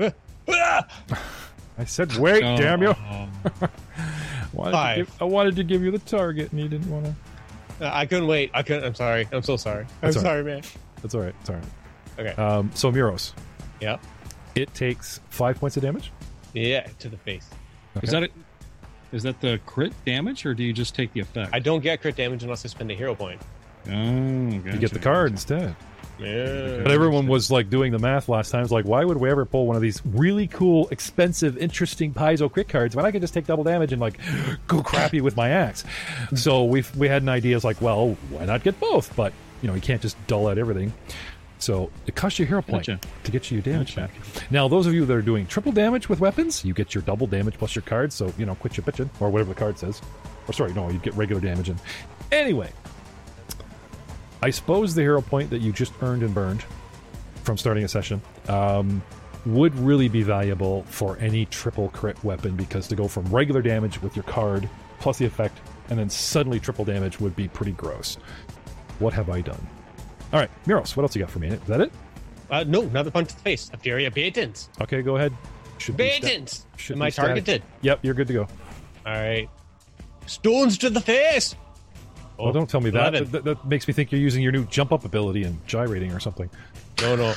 I said, wait, Oh. damn you! wanted to Five. give, I wanted to give you the target, and you didn't want to... Uh, I couldn't wait. I couldn't. I'm sorry. I'm so sorry. I'm That's all right. sorry, man. That's all right. It's all right. Okay. Um, so Muros, Yeah. it takes five points of damage. Yeah, to the face. Okay. Is that it? Is that the crit damage, or do you just take the effect? I don't get crit damage unless I spend a hero point. Oh, You get the card instead. Yeah. But everyone was like doing the math last time. It's like, why would we ever pull one of these really cool, expensive, interesting Paizo crit cards when I could just take double damage and like go crappy with my axe? So we we had an idea. It's like, well, why not get both? But you know, you can't just dull out everything. So it costs you a hero point Gotcha. to get you your damage Gotcha. back. Now, those of you that are doing triple damage with weapons, you get your double damage plus your card. So you know, quit your bitching or whatever the card says. Or sorry, no, you get regular damage. And anyway. I suppose the hero point that you just earned and burned from starting a session um, would really be valuable for any triple crit weapon, because to go from regular damage with your card plus the effect and then suddenly triple damage would be pretty gross. What have I done? All right, Muros, what else you got for me? Is that it? Uh, no, another punch to the face. A Fury of Baitons. Okay, go ahead. Should be sta- Baitons! should Am be I static. targeted? Yep, you're good to go. Alright. Stones to the face! Oh, Well, don't tell me that. eleven. that. That makes me think you're using your new jump up ability and gyrating or something. No, no.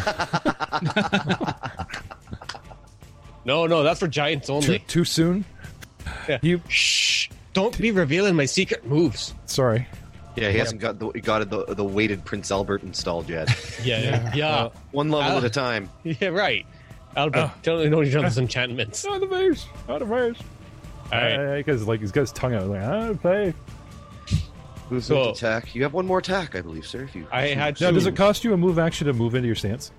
no, no, that's for giants Too, only. too soon? Yeah. You Shh! Don't be revealing my secret moves. sorry. Yeah, he hasn't got the he got the the weighted Prince Albert installed yet. Yeah, yeah. yeah. Uh, One level Uh, at a time. Yeah, right. Albert, Oh. don't know each other's enchantments. Out of verse. Out of verse. Alright. Because like he's got his tongue out like I play. Movement So- attack. You have one more attack, I believe, sir. If you I had Now, to. does it cost you a move action to move into your stance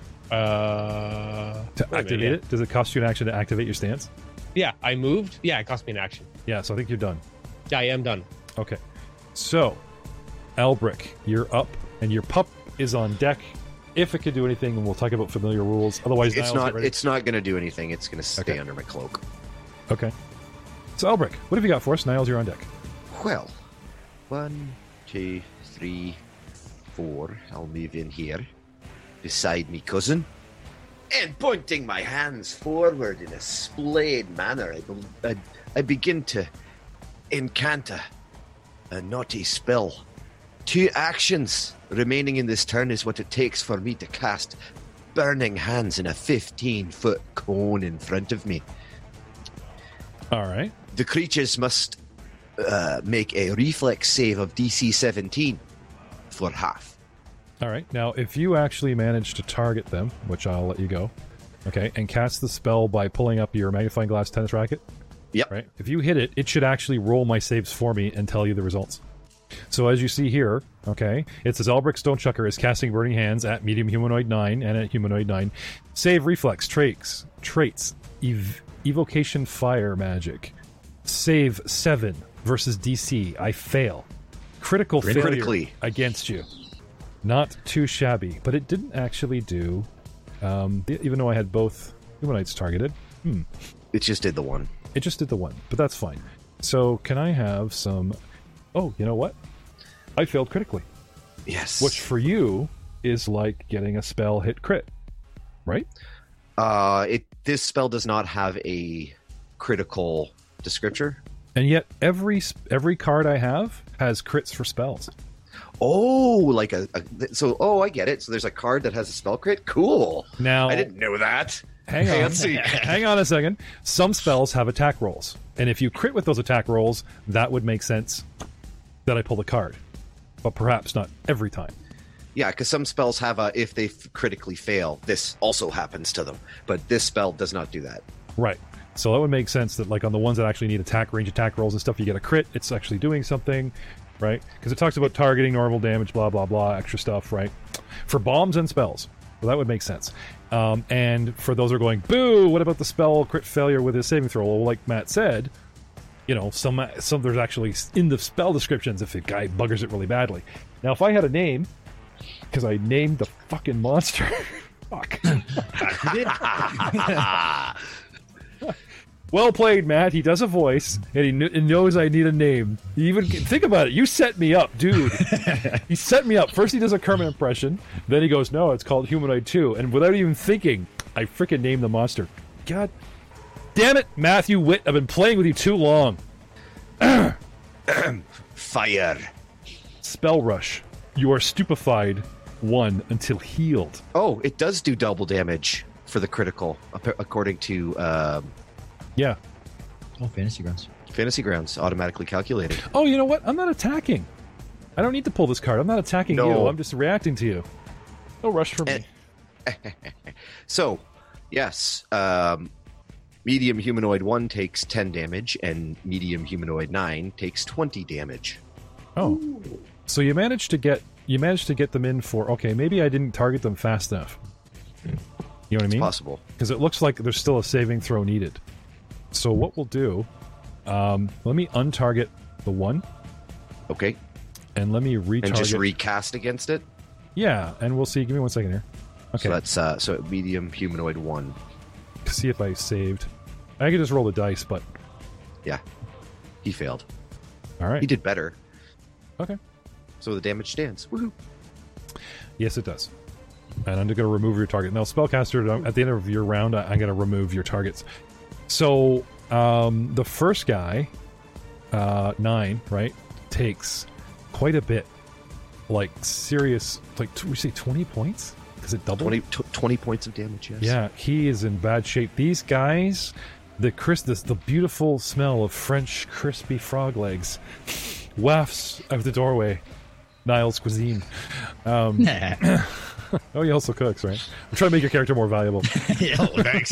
Uh. to wait a minute, activate yeah. it? Does it cost you an action to activate your stance? Yeah, I moved. Yeah, it cost me an action. Yeah, so I think you're done. Yeah, I am done. Okay, so Albrick, you're up, and your pup is on deck. If it could do anything, and we'll talk about familiar rules. Otherwise, it's Niles, not get ready. it's not going to do anything. It's going to stay Okay. under my cloak. Okay. So Albrick, what have you got for us? Niles, you're on deck. Well, one, two, three, four. I'll move in here beside me cousin. And pointing my hands forward in a splayed manner, I, be- I, I begin to incant a, a naughty spell. Two actions remaining in this turn is what it takes for me to cast Burning Hands in a fifteen-foot cone in front of me. All right. The creatures must uh, make a reflex save of D C seventeen for half. All right. Now, if you actually manage to target them, which I'll let you go, okay, and cast the spell by pulling up your magnifying glass tennis racket, Yep. right? If you hit it, it should actually roll my saves for me and tell you the results. So as you see here, okay, it says Albrick Stonechucker is casting Burning Hands at medium humanoid nine and at humanoid nine. Save reflex traits, traits, ev- evocation fire magic. Save seven versus D C. I fail. Critical failure Critically. against you. Not too shabby, but it didn't actually do. Um, th- even though I had both humanoids targeted, hmm, It just did the one. it just did the one, but that's fine. So can I have some? Oh, you know what? I failed critically. Yes. Which for you is like getting a spell hit crit, right? Uh, it this spell does not have a critical descriptor. And yet every every card I have has crits for spells. Oh, like a, a so. Oh, I get it. So there's a card that has a spell crit. Cool. Now I didn't know that. Hang on. Fancy. Hang on a second. Some spells have attack rolls, and if you crit with those attack rolls, that would make sense that I pull the card, but perhaps not every time. Yeah, because some spells have a if they f- critically fail, this also happens to them. But this spell does not do that. Right. So that would make sense that like on the ones that actually need attack range attack rolls and stuff, you get a crit. It's actually doing something, right? Because it talks about targeting, normal damage, blah blah blah, extra stuff, right? For bombs and spells, well, that would make sense. Um, and for those who are going, boo, what about the spell crit failure with his saving throw? Well, like Matt said, you know, some some there's actually in the spell descriptions if the guy buggers it really badly. Now, if I had a name, because I named the fucking monster, fuck. Well played, Matt. He does a voice, and he kn- knows I need a name. You even think about it. You set me up, dude. He set me up. First, he does a Kermit impression. Then he goes, "No, it's called Humanoid two." And without even thinking, I freaking named the monster. God damn it, Matthew Witt! I've been playing with you too long. Fire. Spell rush. You are stupefied. One until healed. Oh, it does do double damage for the critical, ap- according to. Um, Yeah. Oh, Fantasy Grounds. Fantasy Grounds automatically calculated. Oh, you know what? I'm not attacking. I don't need to pull this card. I'm not attacking No. you. I'm just reacting to you. No rush for me. So, yes, um, medium humanoid one takes ten damage, and medium humanoid nine takes twenty damage. Oh, so you managed to get you managed to get them in for okay. Maybe I didn't target them fast enough. You know what I It's mean? possible. Because it looks like there's still a saving throw needed. So what we'll do, um, let me untarget the one, Okay, and let me retarget. and just recast against it. yeah, and we'll see. Give me one second here. Okay, So that's uh, so medium humanoid one. see if I saved. I can just roll the dice, but Yeah, he failed. all right. He did better. Okay. So the damage stands. Woohoo! Yes, it does. And I'm going to remove your target. Now, Spellcaster, at the end of your round, I'm going to remove your targets. So, um, the first guy, uh, nine, right, takes quite a bit. Like, serious, like, we say twenty points? Because it doubled? twenty, t- twenty points of damage, yes. Yeah, he is in bad shape. These guys, the crisp, this, the beautiful smell of French crispy frog legs wafts out of the doorway. Niles' cuisine. Um, oh, he also cooks, right? I'm trying to make your character more valuable. Yeah, thanks.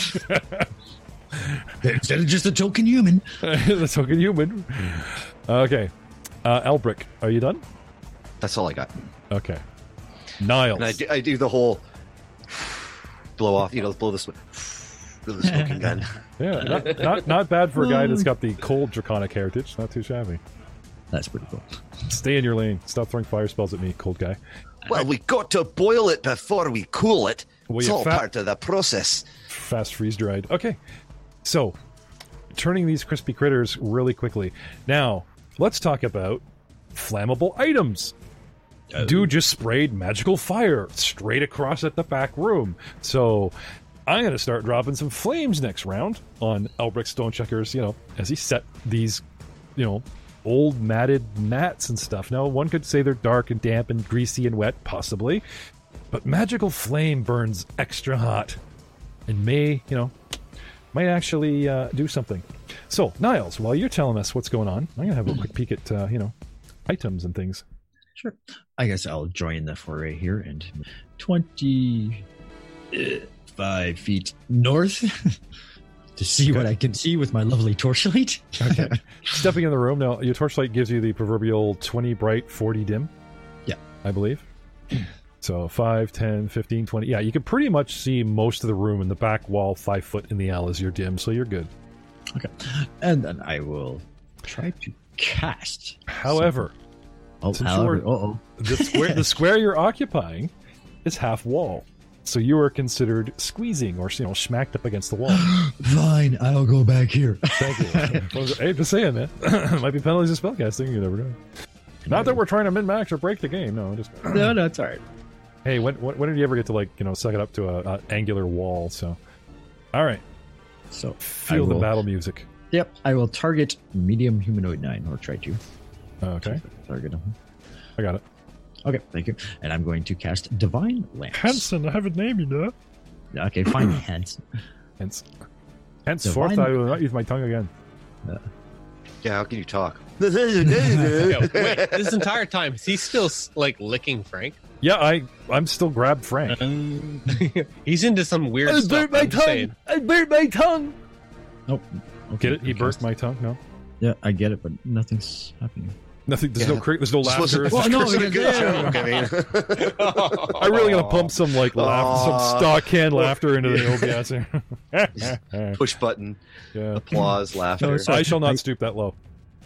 Instead of just a token human. The token human. Okay. Uh, Elbrick, are you done? That's all I got. Okay. Niles. And I do, I do the whole blow off, you know, blow the smoke, blow the smoking gun. Yeah, not, not, not bad for a guy that's got the cold draconic heritage. Not too shabby. That's pretty cool. Stay in your lane. Stop throwing fire spells at me, cold guy. Well, we got to boil it before we cool it. Well, it's you all fat- part of the process. Fast freeze dried. Okay. So, turning these crispy critters really quickly. Now, let's talk about flammable items. Oh. Dude just sprayed magical fire straight across at the back room. So, I'm going to start dropping some flames next round on Elbrick Stonecheckers, you know, as he set these, you know, old matted mats and stuff. Now, one could say they're dark and damp and greasy and wet, possibly. But magical flame burns extra hot and may, you know, might actually uh, do something. So, Niles, while you're telling us what's going on, I'm going to have a quick peek at, uh, you know, items and things. Sure. I guess I'll join the foray here and twenty-five feet north to see what I can see with my lovely torchlight. Okay. Stepping in the room. Now, your torchlight gives you the proverbial twenty bright, forty dim. Yeah. I believe. So five, ten, fifteen, twenty. Yeah, you can pretty much see most of the room in the back wall, five foot in the alley is your dim, so you're good. Okay. And then I will try to cast. However, Oh, since however, you're- uh-oh. the square the square you're occupying is half wall. So you are considered squeezing or, you know, smacked up against the wall. Fine, I'll go back here. Thank you. Hey, just saying, man. Might be penalties of spellcasting. You never know. Not that we're trying to min max or break the game. No, just No, no, it's all right. hey, when, when when did you ever get to like you know suck it up to a, a angular wall? So, all right, So feel I the will- battle music. Yep, I will target medium humanoid nine, or try to Okay, target him. I got it. Okay, thank you. And I'm going to cast Divine Lance. Hanson, I have a name, you know. Okay, fine, Hanson. Hence, henceforth, Divine- I will not use my tongue again. Yeah, how can you talk? Yo, wait, this entire time, is he still like licking Frank? Yeah, I I'm still grabbed Frank. Um, He's into some weird stuff. I'm just saying. I burnt my tongue. Nope. Okay, Get it? He cast- burst my tongue. No, Yeah, I get it, but nothing's happening. nothing. There's Yeah. no cri- there's no This laughter. wasn't- Well, no, this was a because- good joke. I mean, I'm really gonna pump some like laugh, Aw. some stock can laughter into the O B S here. push button, Yeah. applause, laughter. No, sorry. I shall not stoop that low.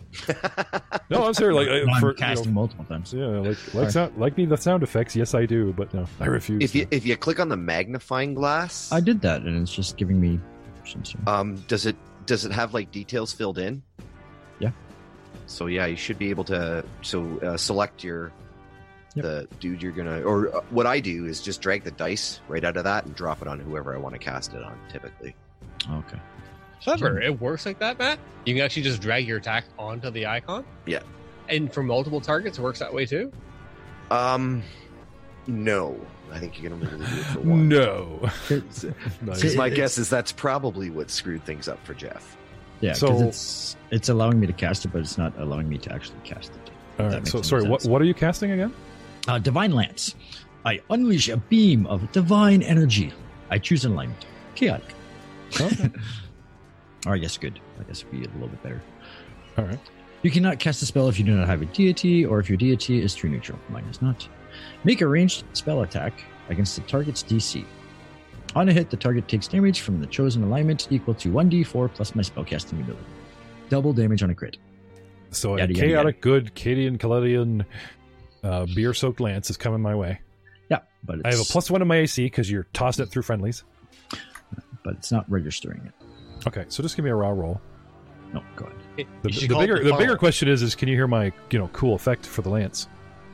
No, I'm serious. Like, No, uh, I'm for, you casting know, multiple times. yeah, like like, sound, like me the sound effects. Yes, I do, but no, I refuse. if you to. if you click on the magnifying glass, I did that, and it's just giving me some sort of- um, does it does it have like details filled in? Yeah. So yeah, you should be able to. So uh, select your Yep. the dude you're gonna. Or uh, what I do is just drag the dice right out of that and drop it on whoever I want to cast it on. Typically, Okay. Clever. It works like that, Matt. You can actually just drag your attack onto the icon. Yeah. And for multiple targets, it works that way too. um, no, I think you can only really do it for one. no. It's- Nice. See, My it's- guess is that's probably what screwed things up for Jeff. Yeah, because So- it's it's allowing me to cast it, but it's not allowing me to actually cast it. All That right. makes So some sorry. What sense. what are you casting again? Uh, Divine Lance. I unleash a beam of divine energy. I choose an alignment. Chaotic. Okay. Or I guess good. I guess it'd be a little bit better. All right. You cannot cast a spell if you do not have a deity, or if your deity is true neutral. Mine is not. Make a ranged spell attack against the target's D C. On a hit, the target takes damage from the chosen alignment equal to one d four plus my spellcasting ability. Double damage on a crit. So a Yada, yada, chaotic, good Cadian, Caledian, uh, beer-soaked lance is coming my way. Yeah, but it's, I have a plus one in my A C because you're tossing it through friendlies. but it's not registering it. Okay, so just give me a raw roll. No, go ahead. It- The, you should the call it bigger the bigger funnel. question is is can you hear my you know cool effect for the lance?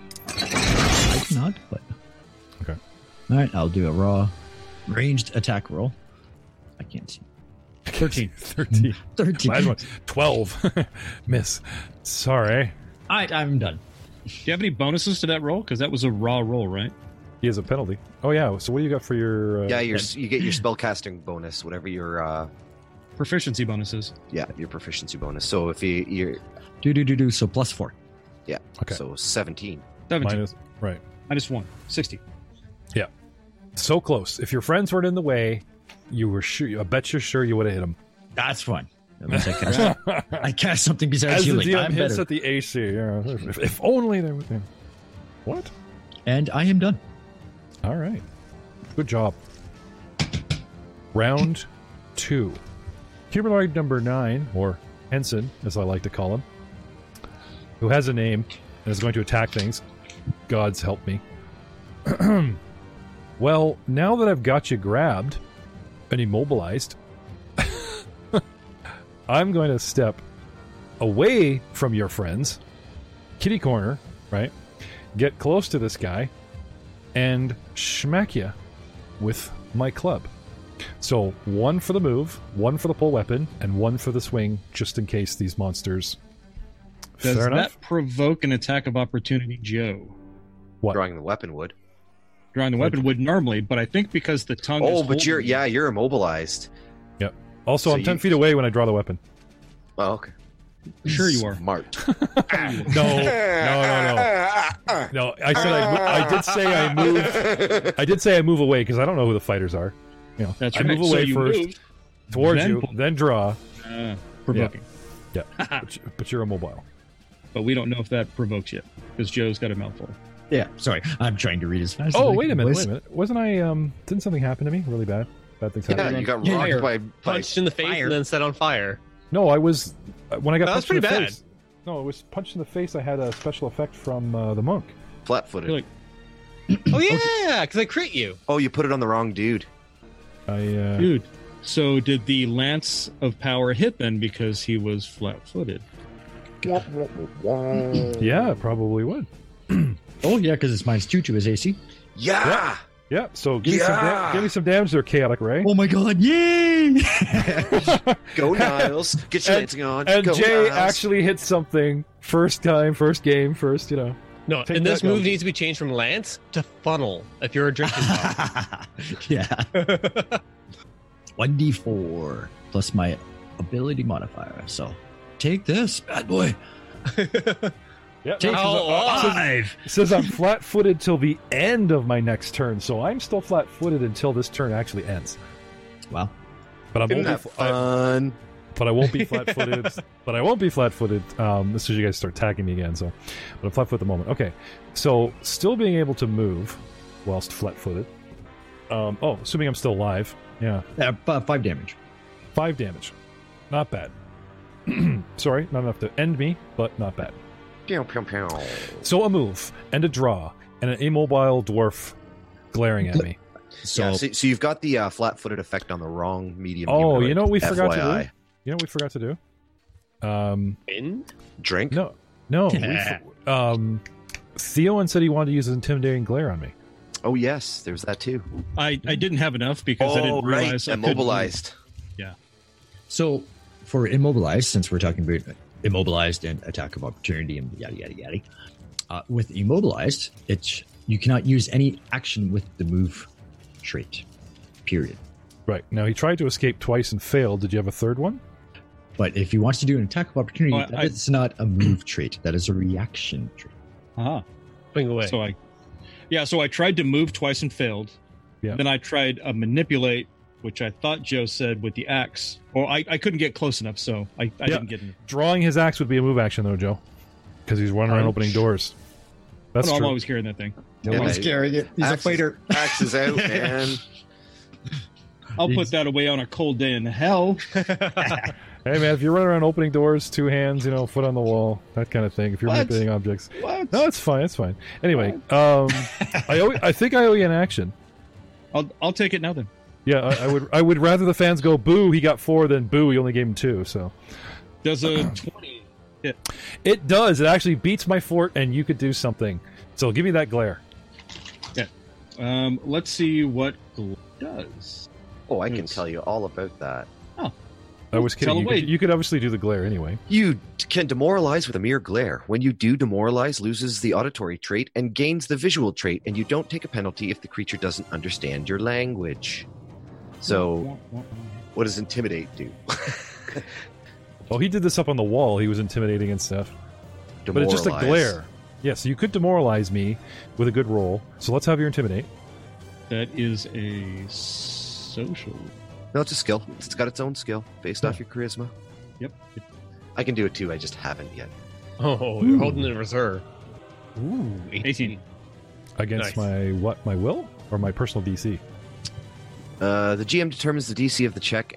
I cannot, but Okay. All right, I'll do a raw ranged attack roll. I can't see. Thirteen. Thirteen. Thirteen. Last one. Twelve. Miss. Sorry. All right, I'm done. do you have any bonuses to that roll? Because that was a raw roll, right? He has a penalty. Oh yeah. So what do you got for your? Uh, Yeah, your you get your spellcasting bonus, whatever your uh, Proficiency bonuses. yeah your proficiency bonus. So if you you're Do do do do. So plus four. yeah, Okay. so seventeen. seventeen. Minus. Right. Minus one. sixty. So close. If your friends weren't in the way, you were sure. I bet you're sure you would have hit him. That's fine. Unless I cast, I cast something besides As the healing. D M I'm hits better. at the A C. Yeah. If, if only they would. Yeah. What? And I am done. All right. Good job. Round two. Humanoid number nine, or Henson, as I like to call him, who has a name and is going to attack things. Gods help me. Well, now that I've got you grabbed and immobilized, I'm going to step away from your friends, kitty corner, right? Get close to this guy, and smack you with my club. So one for the move, one for the pull weapon, and one for the swing, just in case these monsters. Does Fair that enough. provoke an attack of opportunity, Joe? What? Drawing the weapon would. Drawing the weapon would normally, but I think because the tongue. Oh, is but you're holding- yeah you're immobilized. Yep. Also, So I'm ten you- feet away when I draw the weapon. Oh, okay. Sure you are. Smart. No, no, no, no. No, I said I, mo- I did say I move. I did say I move away because I don't know who the fighters are. You know, That's I right. move So away you first moved, towards then you, pull- then draw. uh, provoking. Yeah, but, you- but you're immobile. But we don't know if that provokes yet because Joe's got a mouthful. Yeah, sorry. I'm trying to read as fast as Oh, I wait a can, minute, boys. wait a minute. Wasn't I? Um, didn't something happen to me really bad? Bad things Yeah, happened. you got Yeah, rocked you're by, by Punched in the face Fire. and then set on fire. No, I was when I got No, that's punched in the pretty bad. face. No, it was punched in the face. I had a special effect from uh, the monk. flat-footed. You're like, Oh yeah, because I crit you. Oh, you put it on the wrong dude. I uh, dude. So did the lance of power hit then because he was flat-footed? Yeah, it probably would. Oh, yeah, because it's minus two to his A C. Yeah. Yeah, so give, me some da- Yeah. give me some damage there, Chaotic Ray. Oh my god, yay! Go Niles. Get your And- dancing on. And Go Jay Niles. actually hits something first time, first game, first, you know. No, Take and this that, move guys. needs to be changed from Lance to Funnel if you're a drinking dog. Yeah. one d four plus my ability modifier. So take this, bad boy. Yeah, Take no, it says- five. it says I'm flat-footed till the end of my next turn, so I'm still flat-footed until this turn actually ends. Wow. But I'm Isn't only, that I, fun? but I won't be flat-footed. but I won't be flat-footed um, as soon as you guys start tagging me again. So, but I'm flat-footed at the moment. Okay, so still being able to move whilst flat-footed. Um, oh, assuming I'm still alive. Yeah, Uh, f- five damage. five damage, not bad. Sorry, not enough to end me, but not bad. Pew, pew, pew. So a move and a draw and an immobile dwarf glaring at me. So, Yeah, so, so you've got the uh, flat-footed effect on the wrong medium. Oh, humanoid, you know what we F forgot Y I. to do? You know what we forgot to do? Um, In? Drink? no, no. we for- um, Theon said he wanted to use his intimidating glare on me. Oh, yes. There's that too. I, I didn't have enough because I Oh, didn't right. realize I couldn't move. Immobilized. so for immobilized, since we're talking about immobilized and attack of opportunity and yada yada yada, uh, with immobilized, it's you cannot use any action with the move trait. Period. Right. Now, he tried to escape twice and failed. Did you have a third one? But if he wants to do an attack of opportunity, Oh, I- that's not a move trait. That is a reaction trait. Uh-huh. Swing away. So I, yeah, so I tried to move twice and failed. Yeah. Then I tried a manipulate, which I thought Joe said with the axe, or I, I couldn't get close enough, so I, I Yeah. didn't get in. Drawing his axe would be a move action, though, Joe. Because he's running around Punch. opening doors. That's Oh, no, I'm true. always carrying that thing. Yeah, He's carrying it. He's Axe a fighter. Is, axe is out, man. I'll He's- put that away on a cold day in hell. Hey, man, if you're running around opening doors, two hands, you know, foot on the wall, that kind of thing, if you're What? manipulating objects. What? No, it's fine. It's fine. Anyway, um, I, owe, I think I owe you an action. I'll I'll take it now then. Yeah, I, I would I would rather the fans go, boo, he got four, than boo, he only gave him two. So Does a twenty hit? it does. It actually beats my fort, and you could do something. So give me that glare. Um, let's see what glare does. Oh, I can Yes. tell you all about that. I was kidding. Tell You away. could, you could obviously do the glare anyway. You t- can demoralize with a mere glare. When you do demoralize, loses the auditory trait and gains the visual trait, and you don't take a penalty if the creature doesn't understand your language. So, what does intimidate do? Well, he did this up on the wall. He was intimidating and stuff. But it's just a Demoralize. glare. Yeah, so you could demoralize me with a good roll. So let's have your intimidate. That is a social. No, it's a skill. It's got its own skill based off your charisma. Yep. I can do it too. I just haven't yet. Oh, you're holding in reserve. Ooh, eighteen. eighteen. Against Nice. my, what, my will? Or my personal D C? Uh, the G M determines the D C of the check.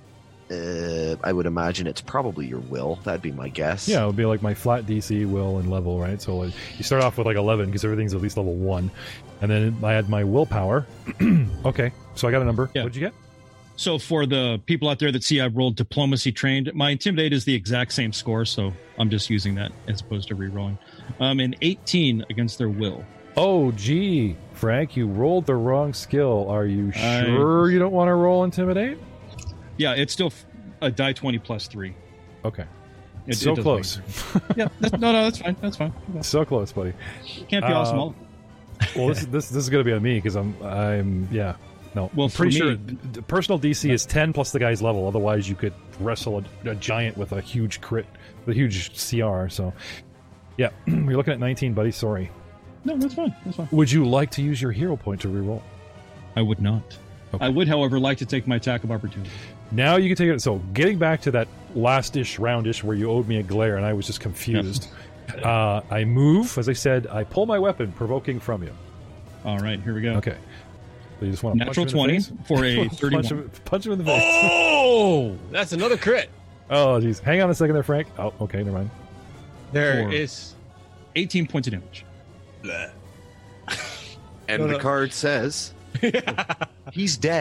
Uh, I would imagine it's probably your will. That'd be my guess. Yeah, it would be like my flat D C, will, and level, right? So like, you start off with like eleven because everything's at least level one. And then I had my willpower. Okay, so I got a number. Yeah. What'd you get? So for the people out there that see I rolled diplomacy trained, my intimidate is the exact same score, so I'm just using that as opposed to re-rolling. Um, an eighteen against their will. Oh, gee, Frank, you rolled the wrong skill. Are you I- sure you don't want to roll intimidate? Yeah, it's still f- a die twenty plus three. Okay, It, so it does close, make- Yeah, that's, no, no, that's fine. That's fine. so close, buddy. Can't be Uh, awesome. All. Well, this this this is gonna be on me because I'm I'm yeah. No, Well, I'm for pretty me- sure d- d- personal D C is ten plus the guy's level. Otherwise, you could wrestle a, a giant with a huge crit, with a huge C R. So, yeah, you're looking at nineteen, buddy. Sorry. No, that's fine. That's fine. Would you like to use your hero point to reroll? I would not. Okay. I would, however, like to take my attack of opportunity. Now you can take it. So, getting back to that last-ish roundish where you owed me a glare and I was just confused. uh, I move, as I said, I pull my weapon, provoking from you. All right, here we go. Okay. So you just want to Natural punch him in twenty the face? for a punch, thirty-one. him, punch him in the face. Oh, that's another crit. Oh, jeez. Hang on a second there, Frank. Oh, okay, never mind. There Four. is. eighteen points of damage. And No, the no. card says he's dead.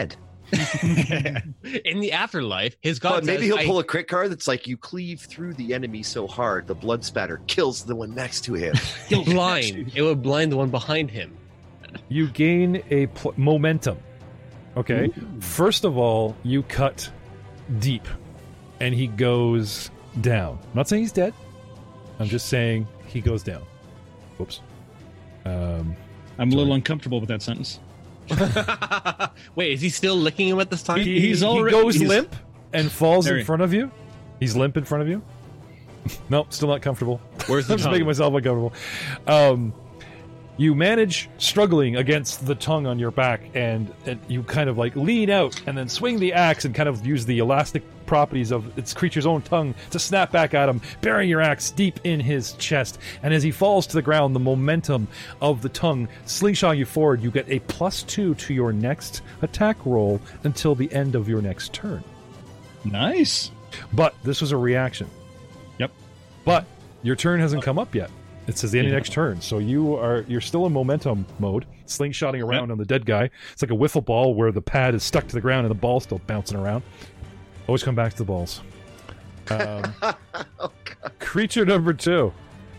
In the afterlife, his god But maybe says, he'll I- pull a crit card that's like you cleave through the enemy so hard the blood spatter kills the one next to him. blind. It would blind the one behind him. You gain a pl- momentum. Okay. First of all, you cut deep, and he goes down. I'm not saying he's dead. I'm just saying he goes down. Whoops. Um, I'm a little uncomfortable with that sentence. Wait, is he still licking him at this time? He- he's he already- goes he's- limp and falls There in he- front of you. He's limp in front of you. Nope, still not comfortable. Where's the I'm just tongue? making myself uncomfortable. Um, you manage struggling against the tongue on your back, and, and you kind of like lean out and then swing the axe and kind of use the elastic properties of its creature's own tongue to snap back at him, burying your axe deep in his chest. And as he falls to the ground, the momentum of the tongue slingshotting you forward, you get a plus two to your next attack roll until the end of your next turn. Nice. But this was a reaction. Yep. But your turn hasn't come up yet. It says the end of next turn, so you are you're still in momentum mode, slingshotting around Yep. on the dead guy. It's like a wiffle ball where the pad is stuck to the ground and the ball's still bouncing around. Always come back to the balls. Um, Oh, God. creature number two.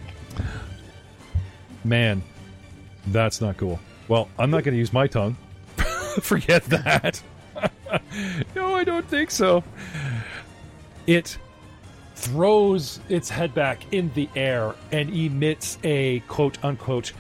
Man, that's not cool. Well, I'm not going to use my tongue. Forget that. No, I don't think so. It throws its head back in the air and emits a quote-unquote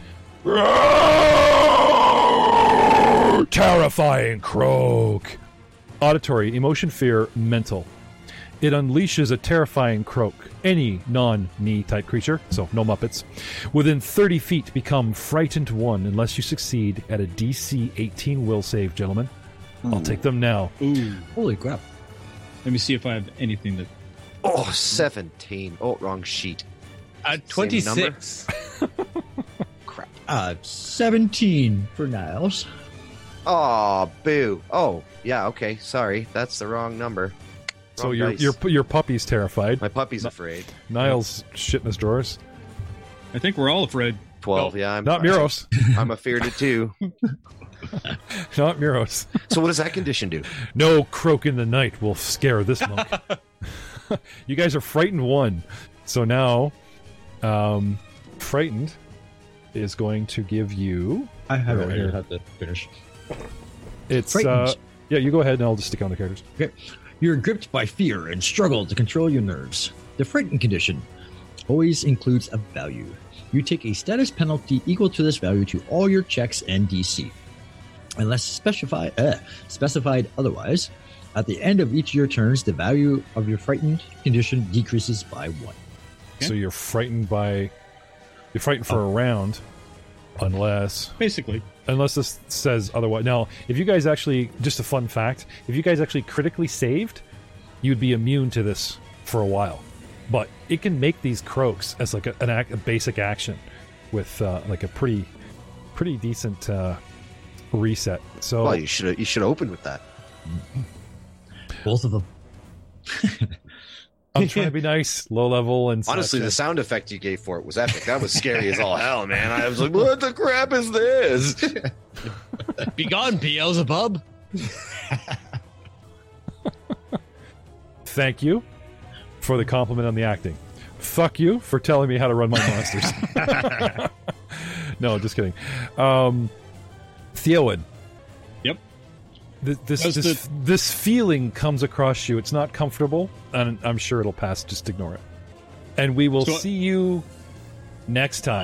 terrifying croak. Auditory, emotion, fear, mental. It unleashes a terrifying croak. Any non-me type creature, so no Muppets, within thirty feet become frightened one unless you succeed at a D C eighteen will save, gentlemen. I'll take them now. Ooh. Holy crap. Let me see if I have anything that. Oh, seventeen. Oh, wrong sheet. Uh, twenty-six. Crap. Uh, seventeen for Niles. Oh, boo. Oh, yeah, okay. Sorry. That's the wrong number. So Wrong your dice. your your puppy's terrified. My puppy's afraid. Niles shit in his drawers. I think we're all afraid. twelve, yeah. I'm, Not Muros. I'm afeared too. Not Muros. So what does that condition do? No croak in the night will scare this monk. You guys are frightened one. So now, um, frightened is going to give you. I have Oh, it. I here. just have to finish. It's Frightened. uh, yeah. You go ahead and I'll just stick on the characters. Okay. You're gripped by fear and struggle to control your nerves. The frightened condition always includes a value. You take a status penalty equal to this value to all your checks and D C. Unless specified, uh, specified otherwise, at the end of each of your turns, the value of your frightened condition decreases by one. Okay. So you're frightened by. You're frightened for a round, unless Basically. unless this says otherwise. Now, if you guys actually, just a fun fact, if you guys actually critically saved, you'd be immune to this for a while. But it can make these croaks as like a, an act, a basic action with uh, like a pretty, pretty decent uh, reset. So Well, you should you should open with that. Both of them. I'm trying to be nice, low level, and Honestly, such. the sound effect you gave for it was epic. That was scary as all hell, man. I was like, what the crap is this? Be gone, Beelzebub. Thank you for the compliment on the acting. Fuck you for telling me how to run my monsters. No, just kidding. Um, Theowen. Yep. Th- This Does this, this feeling comes across you. It's not comfortable, and I'm sure it'll pass. Just ignore it. And we will So- see you next time.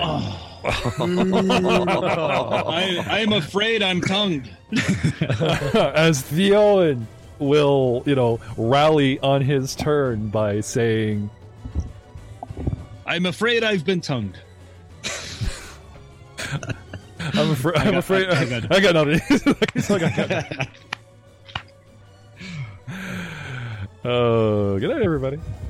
I, I'm afraid I'm tongued. As Theowen will, you know, rally on his turn by saying, I'm afraid I've been tongued. "I'm afraid. I'm got- afraid. I- I, I got- I got nothing." He's like, I got nothing. Uh, good night, everybody.